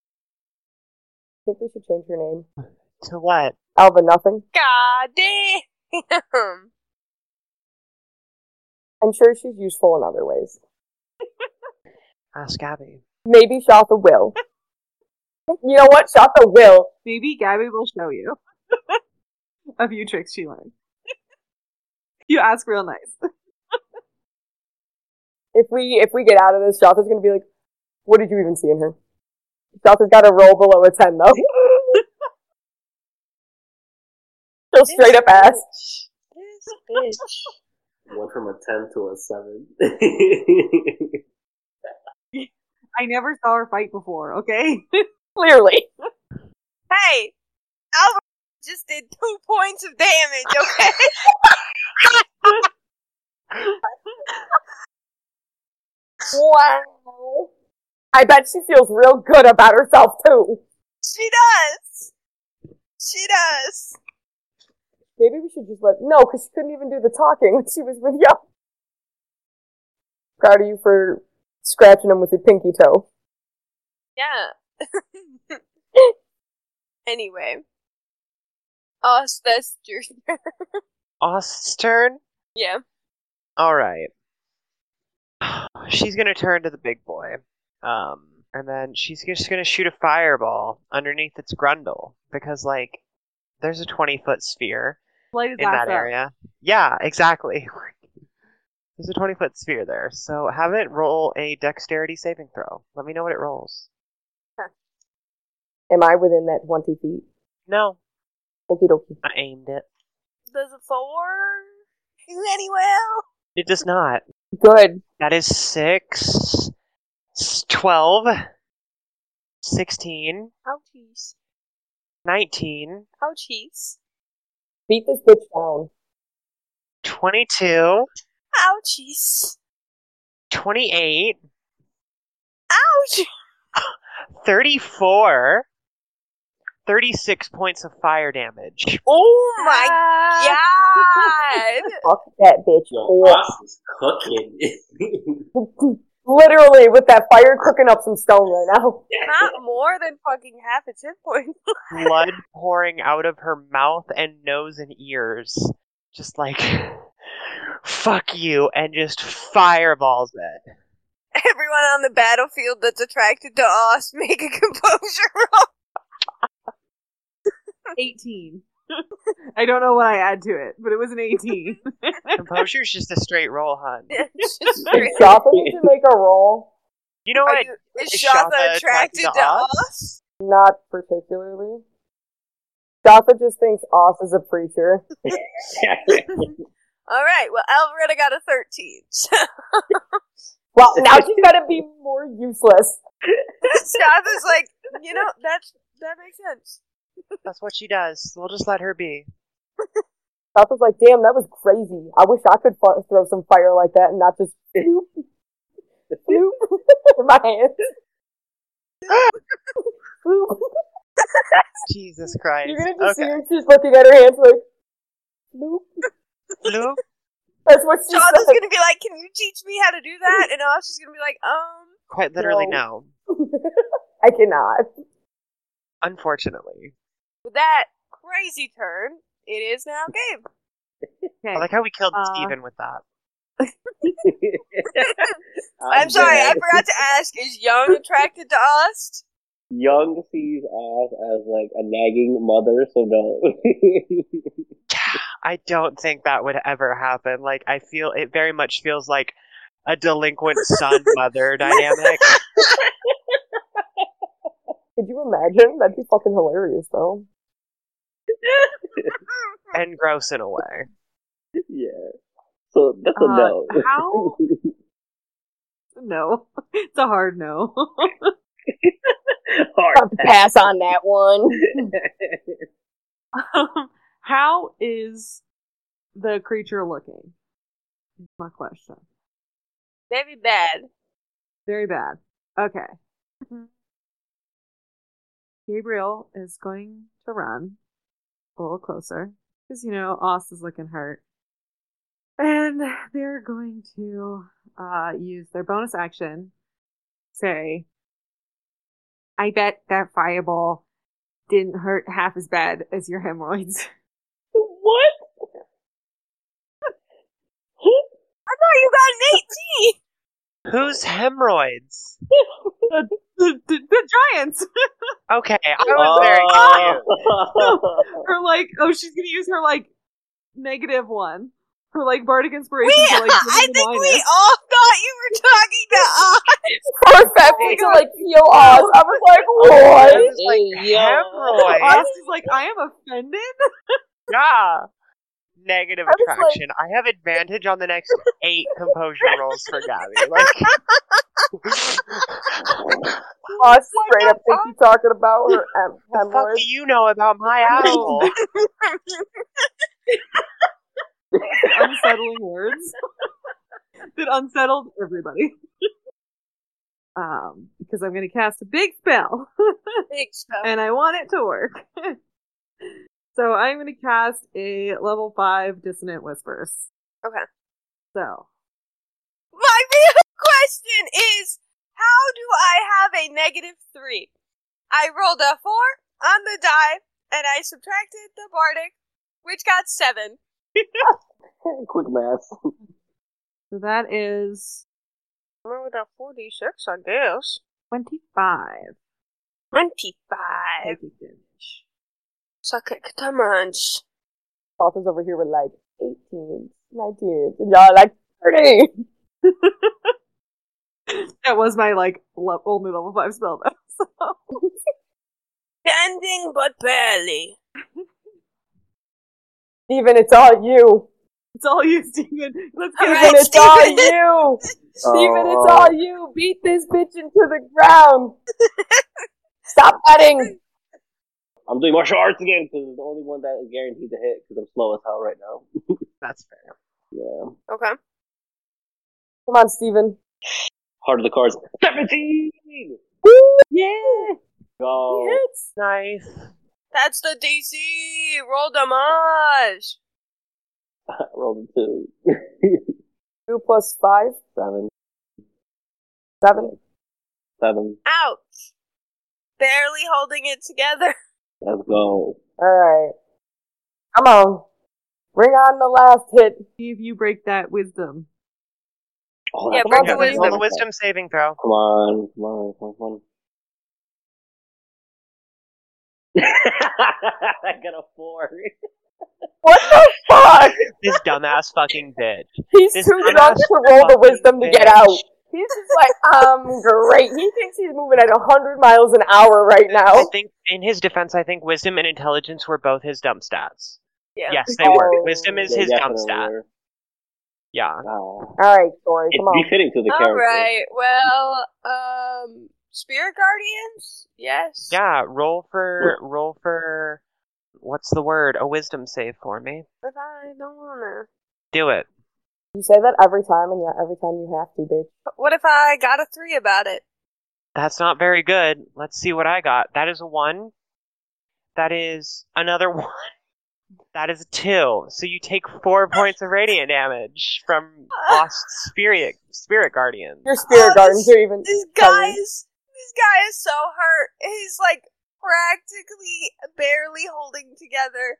I think we should change her name. To what? Alva Nothing. God damn! I'm sure she's useful in other ways. Ask Abby. Maybe Shotha will. You know what? Shotha will. Maybe Gabby will show you a few tricks she learned. You ask real nice. If we if we get out of this, Shotha's gonna be like, what did you even see in her? Shotha's gotta roll below a ten though. She'll straight up ask. This bitch. Went from a ten to a seven. I never saw her fight before, okay? Clearly. Hey! Alvaretta just did two points of damage, okay? Wow. I bet she feels real good about herself too. She does! She does! Maybe we should just let no, because she couldn't even do the talking when she was with you. Proud of you for scratching him with your pinky toe. Yeah. Anyway. Us, that's your turn. Ost's turn? Yeah. Alright. She's gonna turn to the big boy. Um, and then she's just gonna shoot a fireball underneath its grundle. Because, like, there's a twenty foot sphere Light his in ass that up. area. Yeah, exactly. There's a twenty foot sphere there. So have it roll a dexterity saving throw. Let me know what it rolls. Am I within that twenty feet? No, Okie dokie. I aimed it. Does a four do any well? It does not. Good. That is six, s- twelve, sixteen, Ouchies. nineteen, Ouchies. Beat this bitch down. twenty-two. Ouchies. twenty-eight. Ouch! thirty-four. thirty-six points of fire damage. Oh my Ah. god! Fuck that bitch. Yo, Oh. Ross is cooking. Literally, with that fire cooking up some stone right now. Not more than fucking half its hit point. Blood pouring out of her mouth and nose and ears. Just like, fuck you, and just fireballs it. Everyone on the battlefield that's attracted to us, make a composure roll. eighteen. I don't know what I add to it, but it was an eighteen. Composure's just a straight roll, hun. It's just Did straight- Shopper need to make a roll? You know Are what? you- Is Is Shotha Shotha attracted attracted to to us? us? Not particularly. Shopper just thinks Oz is a preacher. Alright, well, Alvaretta got a thirteen. So Well, now she's gotta be more useless. Shotha's like, you know, that's, that makes sense. That's what she does. We'll just let her be. Shopper's like, damn, that was crazy. I wish I could fu- throw some fire like that and not just floop, floop in my hands. Floop. Jesus Christ. You're gonna just see Okay. her, she's looking at her hands like, floop. Luke? That's what she Shotha's said. gonna be like, can you teach me how to do that? And Osh is gonna be like, um, Quite literally, No. no. I cannot. Unfortunately. with that crazy turn, it is now Gabe. Okay. I like how we killed Uh, Steven with that. I'm sorry, I dead. forgot to ask, is Young attracted to us? Young sees Oz as like a nagging mother, so no. I don't think that would ever happen. Like, I feel it very much feels like a delinquent son-mother dynamic. Could you imagine? That'd be fucking hilarious, though. And gross in a way. Yeah. So that's a Uh, no. how- No. It's a hard no. Hard I'll pass on that one. Um, how is the creature looking? Is my question. Very bad. Very bad. Okay. Gabriel is going to run a little closer because, you know, Oz is looking hurt. And they're going to uh, use their bonus action. Say, I bet that fireball didn't hurt half as bad as your hemorrhoids. What? I thought you got an eighteen! Whose hemorrhoids? the, the, the, the giants! Okay, I was very confused. Her, like, oh, she's gonna use her, like, negative one. Her, like, bardic inspiration We, to, like, give I them think minus. we all thought you were talking to us! For a fact, we to like heal Oz. I was like, I what? was like, Hey, yo. hemorrhoids? Oz is like, I am offended? Yeah. Negative I was like- attraction. I have advantage on the next eight composure rolls for Gabby. Like, Oz straight up thinks you talking about her um, the fuck hemorrhoids. do you know about my asshole? Unsettling words that unsettled everybody. Um, because I'm gonna cast a big spell. Big spell. And I want it to work. So I'm going to cast a level five Dissonant Whispers. Okay. So, My real question is, how do I have a negative three? I rolled a four on the die, and I subtracted the bardic, which got seven. Quick math. so that is Well, we got four d six, I guess. twenty-five. twenty-five. Psychic damage. Suck it, damage. Oz is over here with like eighteen, nineteen, and y'all are like thirty. That was my, like, le- only level five spell, though. So. Standing, but barely. Steven, it's all you. It's all you, Steven. Let's get Alright, Steven, it's all Steven. you. Steven, it's Oh. all you. Beat this bitch into the ground. Stop betting. I'm doing martial arts again because it's the only one that is guaranteed to hit because I'm slow as hell right now. That's fair. Yeah. Okay. Come on, Steven. Heart of the cards. seventeen! Yeah! Go. He hits. Nice. That's the D C! Roll damage! Rolled a two. Two plus five. Seven. Seven. Seven. Ouch! Barely holding it together. Let's go. Alright. Come on. Bring on the last hit. See if you break that wisdom. Oh, Yeah, that's break good. the Yeah, wisdom. roll the wisdom saving throw. Come on, come on, come on, come on. I got a four. What the fuck? This dumbass fucking bitch. He's This too dumbass drunk to roll the wisdom to get bitch. out. He's just like, um, great. He thinks he's moving at one hundred miles an hour right now. I think, in his defense, I think wisdom and intelligence were both his dump stats. Yeah. Yes, they Oh. were. Wisdom is They his dump definitely stat. were. Yeah. Wow. Alright, Tori, It's come on. befitting to the character. Alright, well, um, Spirit Guardians? Yes. Yeah, roll for, roll for, what's the word? A wisdom save for me. But I don't wanna. Do it. You say that every time, and yet every time you have to, bitch. But what if I got a three about it? That's not very good. Let's see what I got. That is a one. That is another one. That is a two. So you take four points of radiant damage from lost spirit spirit guardians. Your spirit Oh, gardens are even. This guy is, this guy is so hurt. He's like practically barely holding together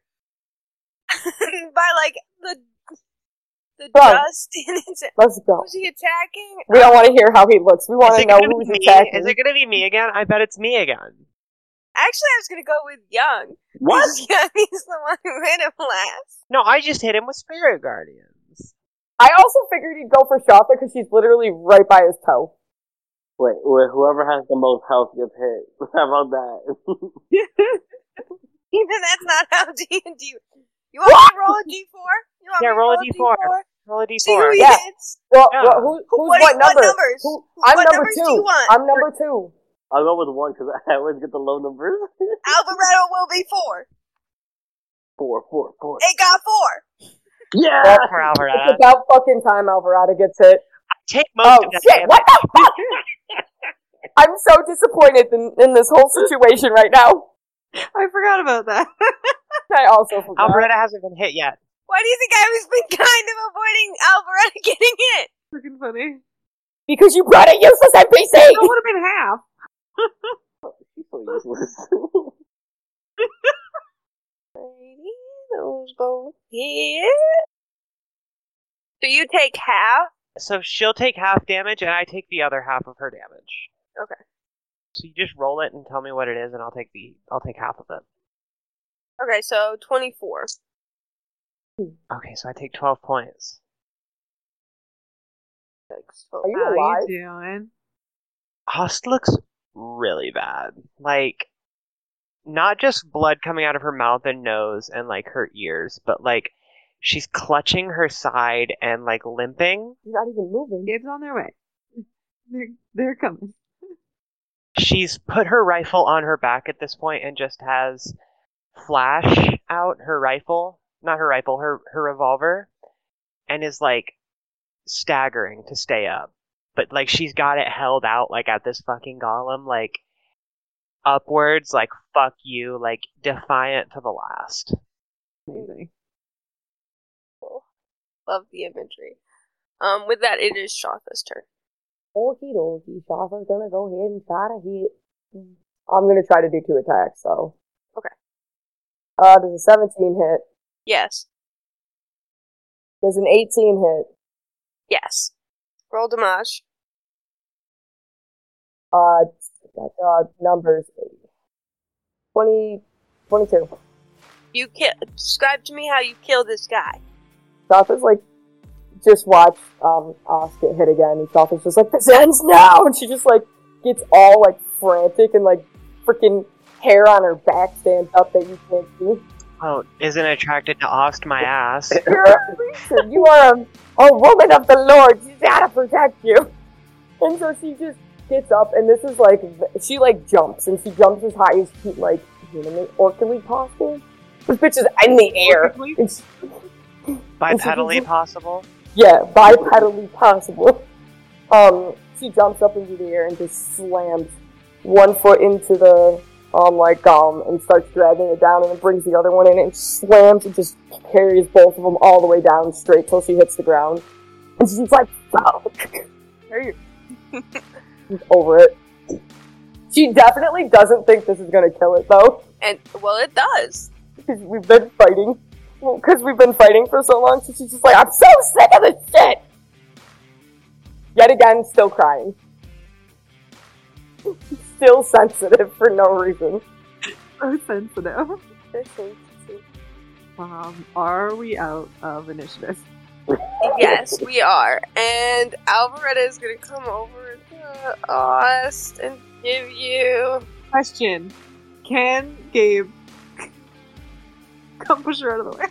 by like the the Bro. dust in his. Let's go. Who's he attacking? We don't want to hear how he looks. We want Is to it know gonna who's be me? attacking. Is it gonna be me again? I bet it's me again. Actually, I was gonna go with Young. What? Young is the one who hit him last. No, I just hit him with spirit guardians. I also figured he'd go for Shotha because she's literally right by his toe. Wait, wait, whoever has the most health gets hit. How about that? Even that's not how D and D. You want me to roll a D four? You want Yeah, me to roll a roll D four. Roll a See who d4. he Yeah. hits. Well, Yeah. well who, who's What, what, what number? numbers? Who, I'm What number numbers two. do you want? I'm number two. I'll go with one because I always get the low numbers. Alvarado will be four. four, four, four. It got four. Yeah! Well, For it's Alvarado. about fucking time Alvarado gets hit. Take most Oh, of that shit, damage. what the fuck? I'm so disappointed in, in this whole situation right now. I forgot about that. I also forgot. Alvarado hasn't been hit yet. Why do you think I was been kind of avoiding Alvarado getting hit? Freaking funny. Because you brought a useless N P C! That would have been half. She's so useless. Righty, those both hit. So you take half. So she'll take half damage, and I take the other half of her damage. Okay. So you just roll it and tell me what it is, and I'll take the I'll take half of it. Okay, so twenty-four. Okay, so I take twelve points. Six, Are you How alive? you doing? Host looks really bad. Like, not just blood coming out of her mouth and nose and like her ears, but like she's clutching her side and like limping. You're not even moving. Kids on their way. They're they're coming. She's put her rifle on her back at this point and just has Flash out her rifle, not her rifle, her her revolver, and is like staggering to stay up. But like she's got it held out like at this fucking golem, like upwards, like fuck you, like defiant to the last. Amazing. Love the imagery. Um, with that, it is Shotha's turn. Okie dokie. Shotha's gonna go ahead and try to hit. I'm gonna try to do two attacks, so. Okay. Uh, does a seventeen hit? Yes. Does an eighteen hit? Yes. Roll damage. Uh, uh, numbers. twenty, twenty-two. You kill. Describe to me how you kill this guy. Shotha's like, just watch, um, Os get hit again, and Shotha's just like, this ends now! And she just like, gets all like frantic and like, freaking hair on her back stands up that you can't see. Oh, isn't attracted to Ost my ass. You're a creature. You are a, a woman of the Lord. She's gotta protect you. And so she just gets up, and this is like, she like jumps, and she jumps as high as she can, like, humanly, orcally possible. This bitch is in the air. And she, Bipedally possible? Yeah, bipedally possible. Um, she jumps up into the air and just slams one foot into the, um, like, golem and starts dragging it down, and then brings the other one in and slams and just carries both of them all the way down straight till she hits the ground. And she's like, fuck. She's over it. She definitely doesn't think this is gonna kill it, though. And, well, it does. Because we've been fighting. Well, because we've been fighting for so long, so she's just like, I'm so sick of this shit! Yet again, still crying. Still sensitive for no reason. So sensitive. Um, are we out of initiative? Yes, we are. And Alvaretta is going to come over to us and give you... Question. Can Gabe come push her out of the way?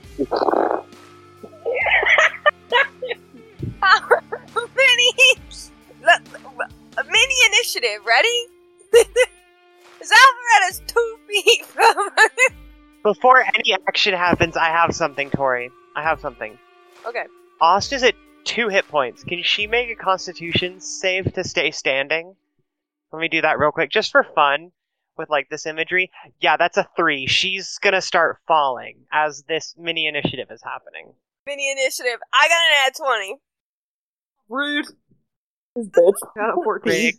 mini... Mini initiative, ready? Because Alvaretta's two feet from her. Before any action happens, I have something, Tori. I have something. Okay. Ost is at two hit points. Can she make a Constitution save to stay standing? Let me do that real quick, just for fun, with like this imagery. Yeah, that's a three. She's gonna start falling as this mini initiative is happening. Mini initiative. I got an ad twenty. Rude. This bitch. Got a fourteen.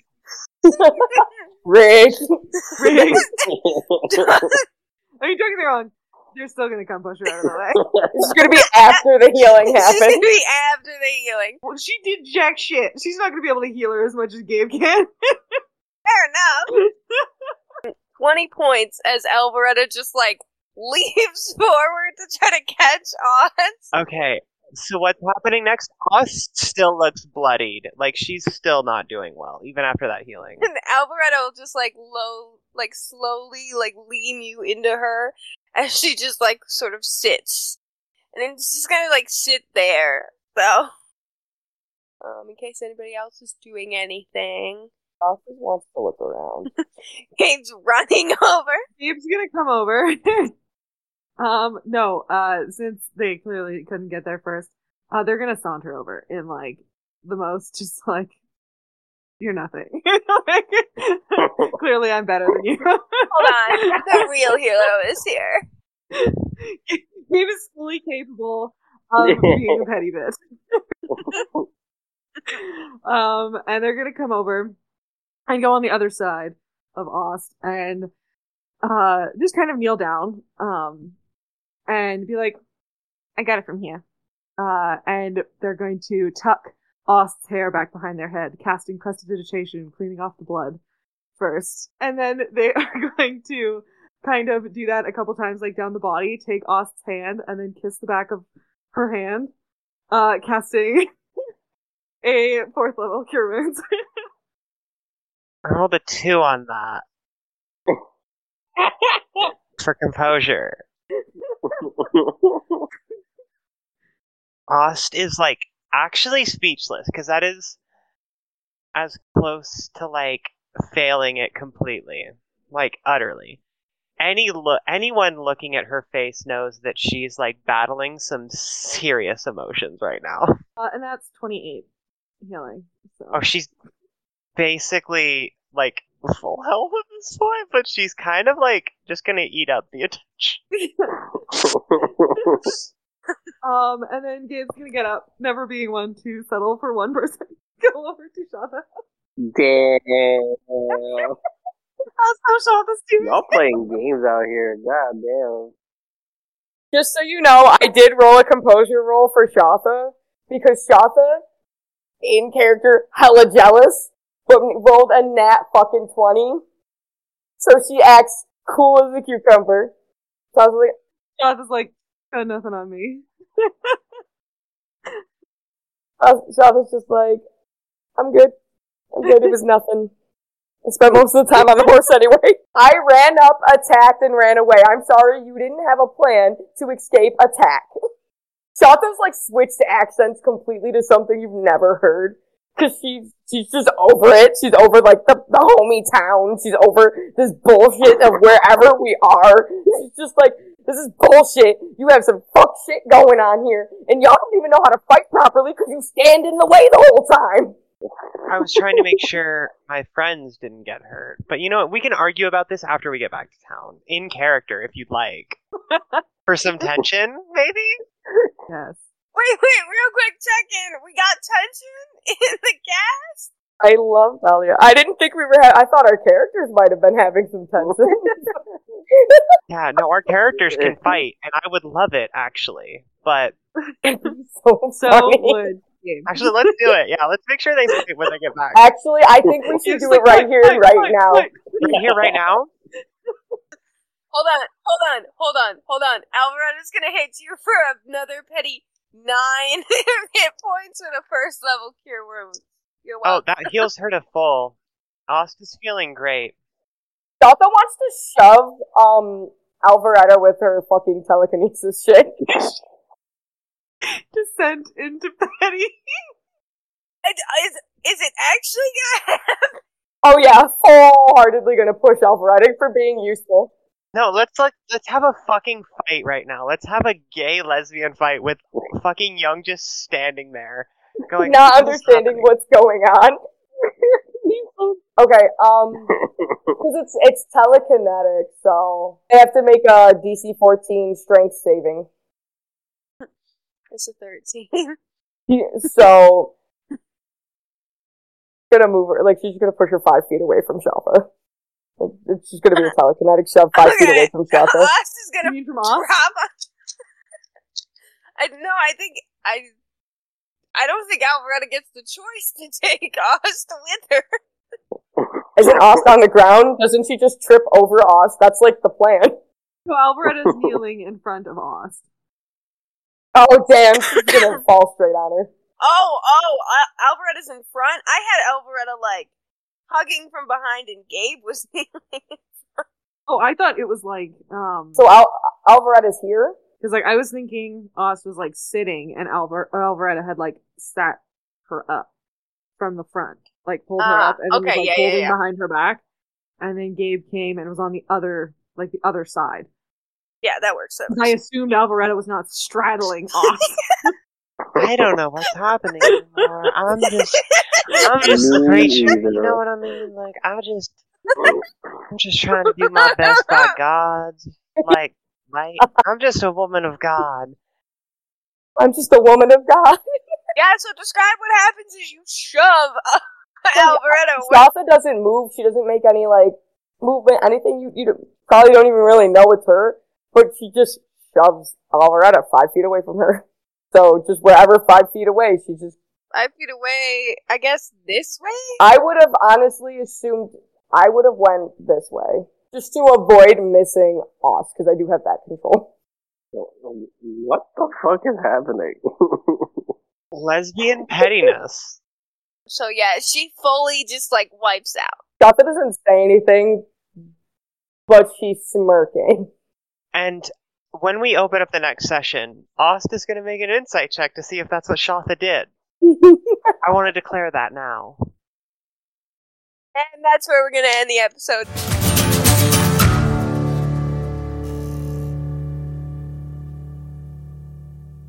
Rick. Rick. Are you joking me wrong? They're still gonna come push her out of the way. This is gonna be after the healing This is happens. gonna be after the healing. Well, she did jack shit. She's not gonna be able to heal her as much as Gabe can. Fair enough. twenty points as Alvaretta just, like, leaps forward to try to catch Oz. Okay, so what's happening next? Ost still looks bloodied. Like, she's still not doing well, even after that healing. And Alvaretta will just, like, low, like, slowly, like, lean you into her as she just, like, sort of sits. And then just kind of, like, sit there. So, um, in case anybody else is doing anything. Oz wants to look around. Gabe's running over. Gabe's gonna come over. um, no, uh, since they clearly couldn't get there first, uh, they're gonna saunter over in, like, the most, just, like, you're nothing. Like, clearly I'm better than you. Hold on. The real hero is here. Gabe is fully capable of being a petty bitch. um, and they're gonna come over and go on the other side of Ost and uh just kind of kneel down um and be like, I got it from here. Uh and they're going to tuck Ost's hair back behind their head, casting prestidigitation, cleaning off the blood first. And then they are going to kind of do that a couple times, like down the body, take Ost's hand and then kiss the back of her hand, uh casting a fourth level cure wounds. I rolled a two on that. For composure. Ost is, like, actually speechless, because that is as close to, like, failing it completely. Like, utterly. Any lo- anyone looking at her face knows that she's, like, battling some serious emotions right now. Uh, and that's twenty-eight healing. So. Oh, she's basically, like, full health at this point, but she's kind of, like, just gonna eat up the attention. um, and then Gabe's gonna get up, never being one to settle for one person. Go over to Shava. Damn. How's Shava's doing? Y'all playing games out here. God damn. Just so you know, I did roll a composure roll for Shatha, because Shatha, in character, hella jealous, but rolled a nat fucking twenty. So she acts cool as a cucumber. So I was like, Shava's like, got nothing on me. uh, Shatha's just like, I'm good. I'm good, it was nothing. I spent most of the time on the horse anyway. I ran up, attacked, and ran away. I'm sorry you didn't have a plan to escape attack. Shatha's like switched accents completely to something you've never heard. Cause she's, she's just over it. She's over like the, the homie town. She's over this bullshit of wherever we are. She's just like, This is bullshit. You have some fuck shit going on here, and y'all don't even know how to fight properly because you stand in the way the whole time. I was trying to make sure my friends didn't get hurt. But you know what? We can argue about this after we get back to town. In character, if you'd like. For some tension, maybe? Yes. Wait, wait, real quick check-in. We got tension in the cast? I love Dahlia. I didn't think we were ha- I thought our characters might have been having some tension. Yeah, no, our characters can fight, and I would love it, actually. But... so So funny. would Gabe. Actually, let's do it. Yeah, let's make sure they fight when they get back. Actually, I think we should It's do like, it right quick, here and quick, right quick, now. quick. Right here, right now? Hold on, hold on, hold on, hold on. Alvaretta's gonna hit you for another petty nine hit points with a first level cure wounds. You're Oh, welcome. that heals her to full. Ost is feeling great. Daltha wants to shove um Alvaretta with her fucking telekinesis shit. Descent into Petty. Is, is it actually gonna happen? Oh yeah, wholeheartedly gonna push Alvaretta for being useful. No, let's like let's have a fucking fight right now. Let's have a gay lesbian fight with fucking Young just standing there, going Not "What is understanding happening?" what's going on. Okay, um, because it's it's telekinetic, so they have to make a D C fourteen strength saving. It's a thirteen. So, gonna move her, like, she's gonna push her five feet away from Shalfa. Like, it's just gonna be a telekinetic shove five feet away from Shalfa. Ost is gonna You mean from drop. Ost? I no, I think I. I don't think Alvaretta gets the choice to take Ost with her. Isn't Ost on the ground? Doesn't she just trip over Ost? That's like the plan. So Alvaretta's kneeling in front of Ost. Oh, damn, she's gonna fall straight on her. Oh, oh, uh, Alvaretta's in front. I had Alvaretta like hugging from behind, and Gabe was kneeling. Oh, I thought it was like, um, So Al- Alvaretta's here? because like I was thinking Ost was like sitting, and Alvar- Alvaretta had like sat her up from the front, like pulled her Ah, up, and then okay, was like yeah, yeah, holding yeah. behind her back, and then Gabe came and was on the other, like the other side. Yeah, that works. That I works. assumed Alvaretta was not straddling Ost. I don't know what's happening anymore. I'm just, I'm just a Me creature. either. You know what I mean? Like I just, I'm just trying to do my best by God's like light. I'm just a woman of God. I'm just a woman of God. Yeah, so describe what happens as you shove uh, Alvaretta away. Shalfa doesn't move. She doesn't make any, like, movement, anything. You, you don't- probably don't even really know it's her. But she just shoves Alvaretta five feet away from her. So just wherever five feet away, she just... Five feet away, I guess this way? I would have honestly assumed I would have went this way. Just to avoid missing Ost, because I do have that control. What the fuck is happening? Lesbian pettiness. So yeah, she fully just like wipes out. Shalfa doesn't say anything, but she's smirking. And when we open up the next session, Ost is going to make an insight check to see if that's what Shalfa did. I want to declare that now. And that's where we're gonna end the episode.